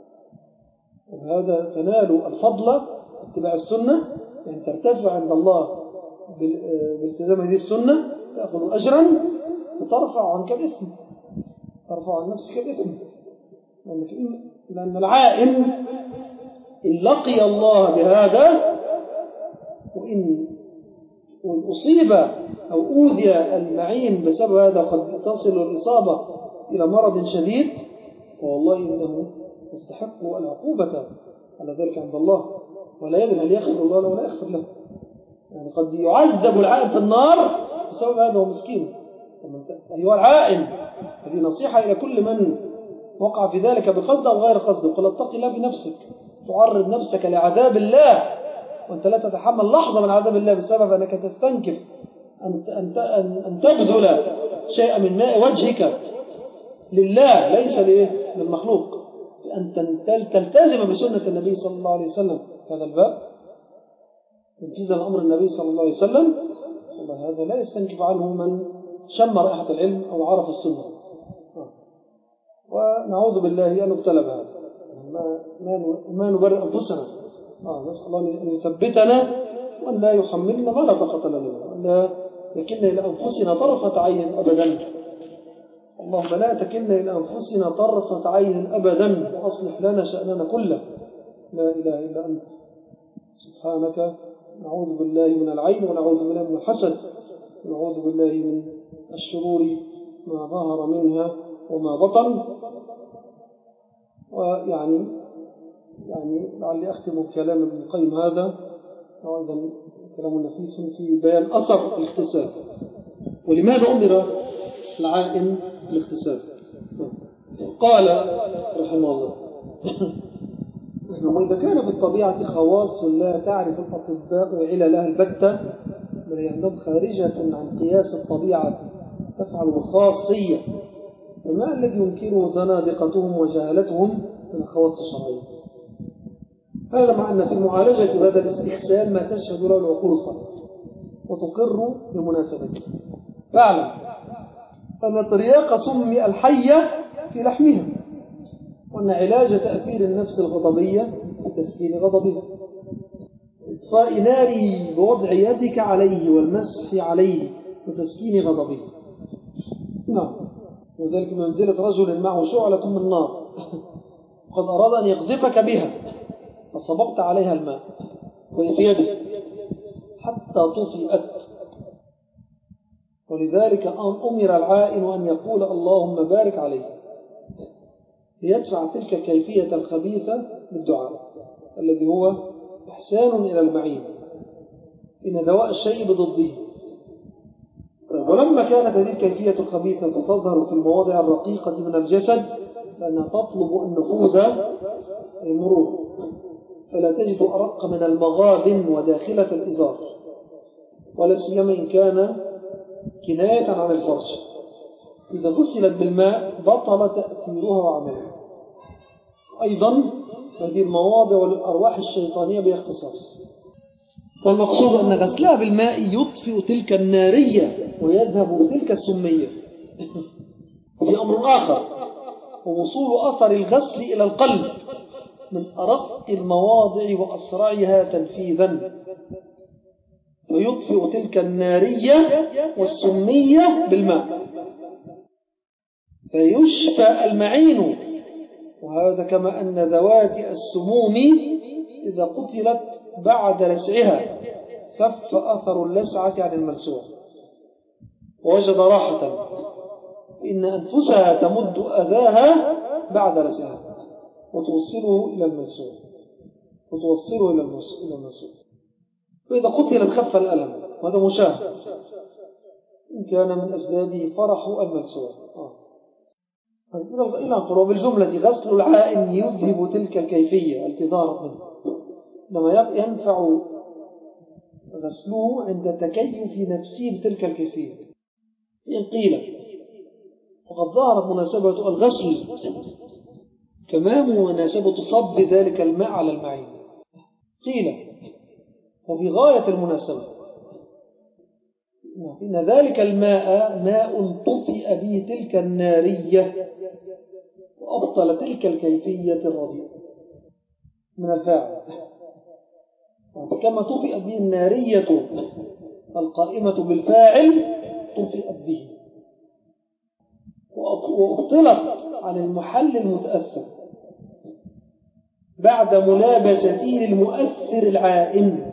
وهذا تنال الفضل اتباع السنة، يعني ترتفع عند الله بالتزام هذه السنة، تأخذ أجرا وترفع عنك الإثم، ترفع عن نفسك الإثم. لأن العائن إن لقي الله بهذا وإن أصيب أو أوذي المعين بسبب هذا قد تصل الإصابة إلى مرض شديد، والله إنه يستحق العقوبة على ذلك عند الله، ولا يدري هل يغفر الله له ولا يغفر له. يعني قد يعذب العائن في النار بسبب هذا ومسكين. أيها العائن، هذه نصيحة إلى كل من وقع في ذلك بقصد أو غير قصد، قل اتق الله بنفسك، تعرض نفسك لعذاب الله وأنت لا تتحمل لحظة من عذاب الله بسبب أنك تستنكف أن تبذل شيئا من ماء وجهك لله ليس للمخلوق، أن تلتزم بسنة النبي صلى الله عليه وسلم. هذا الباب تنفيذا لأمر النبي صلى الله عليه وسلم، هذا لا يستنكف عنه من شم رائحة العلم أو عرف السنة. ونعوذ بالله أن نبتلى بهذا، ما نبرئ أنفسنا. نسأل الله أن يثبتنا وأن لا يحملنا ما لا طاقة لنا، وأن لا يكلنا إلى أنفسنا طرفة عين أبدا. اللهم لا تكلنا إلى أنفسنا طرفة عين أبدا، وأصلح لنا شأننا كله. لا إله إلا أنت سبحانك. نعوذ بالله من العين، ونعوذ بالله من الحسد، ونعوذ بالله من الشرور ما ظهر منها وما بطن. ويعني لعلي أختم بكلام ابن القيم هذا، وأيضا كلام نفيس في بيان أثر الاغتسال ولماذا أمر العائن بالاغتسال. قال رحمه الله: وإذا كان في الطبيعة خواص لا تعرف الأطباء عللها البتة، بل هي عندهم خارجة عن قياس الطبيعة تفعل بخاصية، فما الذي ينكره زنادقتهم وجهالتهم من الخواص الشرعية؟ هذا مع أن في معالجة هذا الاستخسال ما تشهد له العقول الصحيحة وتقر بمناسبته. فاعلم أن الترياق سمي الحية في لحمها، وأن علاج تأثير النفس الغضبية بتسكين غضبها، إطفاء ناره بوضع يدك عليه والمسح عليه وتسكين غضبه. نعم، وذلك منزلة رجل معه شعلة من نار قد أراد أن يقذفك بها فصببت عليها الماء وهي في يده حتى طفئت. ولذلك أمر العائن أن يقول: اللهم بارك عليه، ليدفع تلك كيفية الخبيثة بالدعاء الذي هو إحسان إلى المعين، إن دواء الشيء بضده. ولما كانت هذه الكيفية الخبيثة تظهر في المواضع الرقيقة من الجسد لأنها تطلب النفوذ المرور، فلا تجد أرق من المغابن وداخلة الإزار، ولا سيما إن كان كناية عن الفرج. إذا غسلت بالماء بطل تأثيرها وعملها. أيضا هذه المواضع للأرواح الشيطانية باختصاص، والمقصود أن غسلها بالماء يطفئ تلك النارية ويذهب بتلك السمية. في أمر آخر، ووصول أثر الغسل إلى القلب من أرق المواضع وأسرعها تنفيذا، ويطفئ تلك النارية والسمية بالماء فيشفى المعين. وهذا كما أن ذوات السموم إذا قتلت بعد لسعها خف أثر اللسعة عن الملسوع ووجد راحة، إن أنفسها تمد أذاها بعد لسعها وتوصله إلى الملسوع فإذا قتلت خف الألم، وهذا مشاهد إن كان من أسبابه فرح الملسوع. إلى أن بالجملة غسل العائن يذهب تلك الكيفية التي منه، لما ينفع غسله عند تكيف نفسه بتلك الكيفية. إن قيل وقد ظهرت مناسبة الغسل تمام مناسبة صب ذلك الماء على المعين. قيل وفي غاية المناسبة إن ذلك الماء ماء طفئ به تلك النارية وأبطل تلك الكيفية الرديئة من الفاعل، كما طفئت به النارية القائمة بالفاعل طفئت به وأبطلت عن المحل المتأثر بعد ملابسته للمؤثر العائن.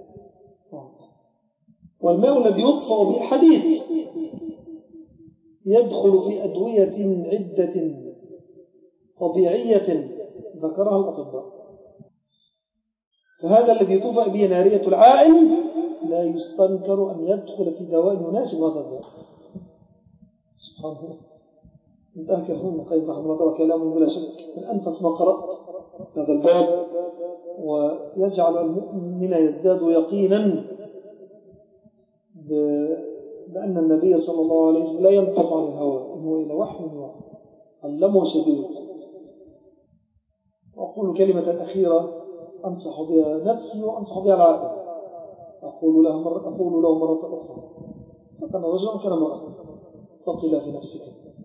والماء الذي يطفأ به الحديد يدخل في أدوية عدة طبيعية ذكرها الأطباء، فهذا الذي طفأ به نارية العائن لا يستنكر أن يدخل في دواء يناسب هذا الدواء. سبحان الله. انتهى كلام ابن القيم رحمه الله وكلامه بلا شك من أنفس ما قرأت هذا الباب، ويجعل المؤمن يزداد يقينا بأن النبي صلى الله عليه وسلم لا ينطق عن الهوى، إنه إلى وحي يوحى علمه شديد. وأقول كلمة أخيرة أنصح بها نفسي وأنصح بها العائلة، أقول له مرة أخرى: فكان رجلا كان مرأة، اتق في نفسك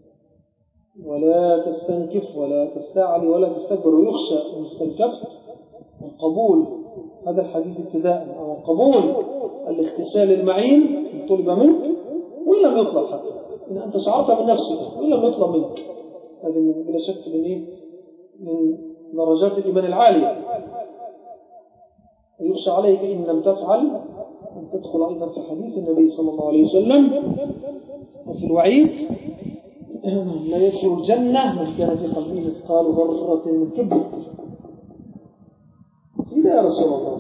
ولا تستنكف ولا تستعلي ولا تستكبر، ويخشى أن استنكفت القبول هذا الحديث ابتداء، أو قبول الاغتسال المعين إن طلب منك وإن لم يطلب، حتى إن أنت شعرت من نفسك وإن لم يطلب منك. هذا بلا شك من درجات الإيمان العالية. ويخشى عليك إن لم تفعل أن تدخل أيضا في حديث النبي صلى الله عليه وسلم وفي الوعيد: لا يدخل الجنة من كان في قلبه مثقال ذرة من كبر. إذا يا رسول الله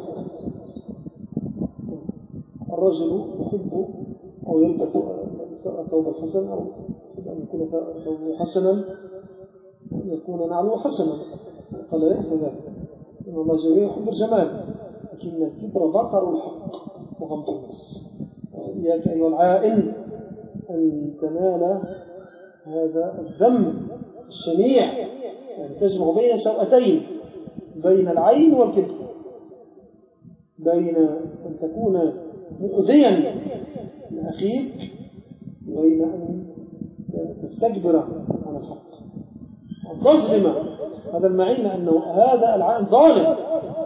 الرجل يحب أو يلبس ثوب الحسن، أو أن يكون ثوبه حسنا يكون نعله حسنا، قال ليس ذلك، إن الله جميل يحب الجمال، لكن الكبر بطر الحق وغمط الناس. إياك أيها العائن أن تنال هذا الذم الشنيع، يعني تجمع بين سوءتين، بين العين والكبر، بين أن تكون مؤذيا لأخيك وبين أن تستكبر عن الحق وتظلم هذا المعين، أنه هذا العائن ظالم.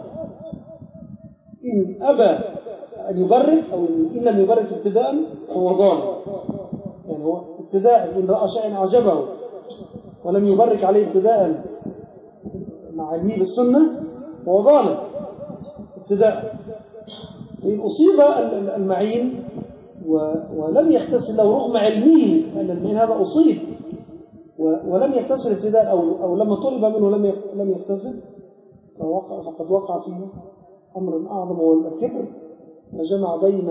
إن أبى أن يبرك أو إن لم يبرك ابتداء فهو ظالم، يعني هو ابتداء إن رأى شيئا أعجبه ولم يبرك عليه ابتداء مع علمه بالسنة فهو ظالم ابتداء. إن أصيب المعين ولم يغتسل له رغم علمه أن المعين هذا أصيب ولم يغتسل ابتداء أو لما طلب منه لم يغتسل، فقد وقع فيه أمر أعظم وهو الكبر، فجمع بين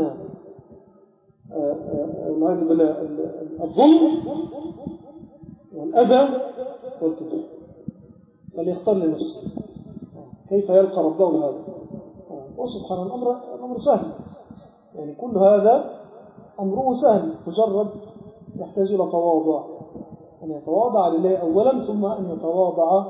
الظلم والأذى والكبر. فليختار لنفسه كيف يلقى ربه هذا. وسبحان الأمر سهل، يعني كل هذا أمره سهل، مجرد يحتاج إلى تواضع، أن يتواضع لله أولا ثم أن يتواضع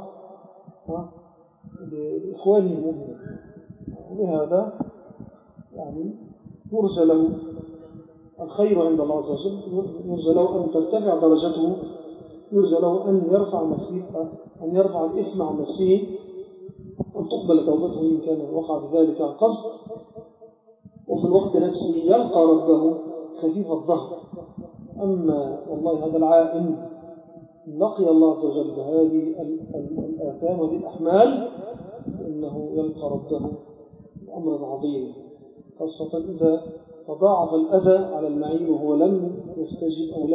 لإخوانه المؤمنين. وبهذا يعني يرجى له الخير عند الله عز وجل، يرجى له أن ترتفع درجته، يرجى له أن يرفع نفسه، أن يرفع الإثم عن نفسه، أن تقبل توبته إن كان وقع بذلك عن قصد، وفي الوقت نفسه يلقى ربه خفيف الظهر. أما والله هذا العائن لقي الله عز وجل بهذه الآثام وهذه الأحمال إنه يلقى ربه بأمر عظيم، خاصة إذا تضاعف الأذى على المعين وهو لم يستجب أو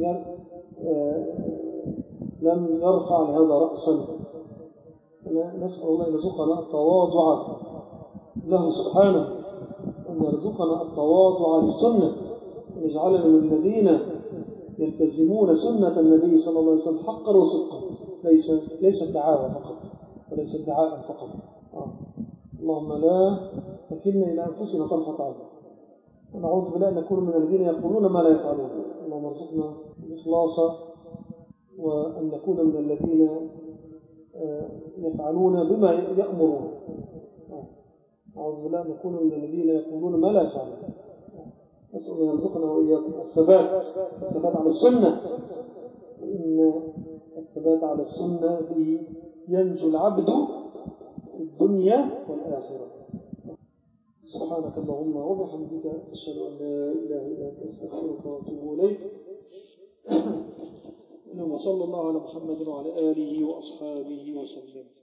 لم يرفع لهذا رأسا. نسأل الله أن يرزقنا التواضع له سبحانه، أن يرزقنا التواضع للسنة، أن يجعلنا من الذين يلتزمون سنة النبي صلى الله عليه وسلم حقا وصدقا، ليس ادعاء فقط وليس ادعاء فقط. اللهم لا تكلنا إلى أنفسنا طرفة عين، ونعوذ بالله أن نكون من الذين يقولون ما لا يفعلون. اللهم ارزقنا الإخلاص وأن نكون من الذين يفعلون بما يأمرون. أعوذ بالله، نكون من الذين يقولون ما لا يفعلون. نسأل الله يرزقنا وإياكم الثبات على السنة، وإن الثبات على السنة به ينجو العبد في الدنيا والآخرة. سبحانك اللهم وبحمدك، أشهد أن لا إله إلا أنت، أستغفرك وأتوب إليك. اللهم صل الله على محمد وعلى آله وأصحابه وسلم.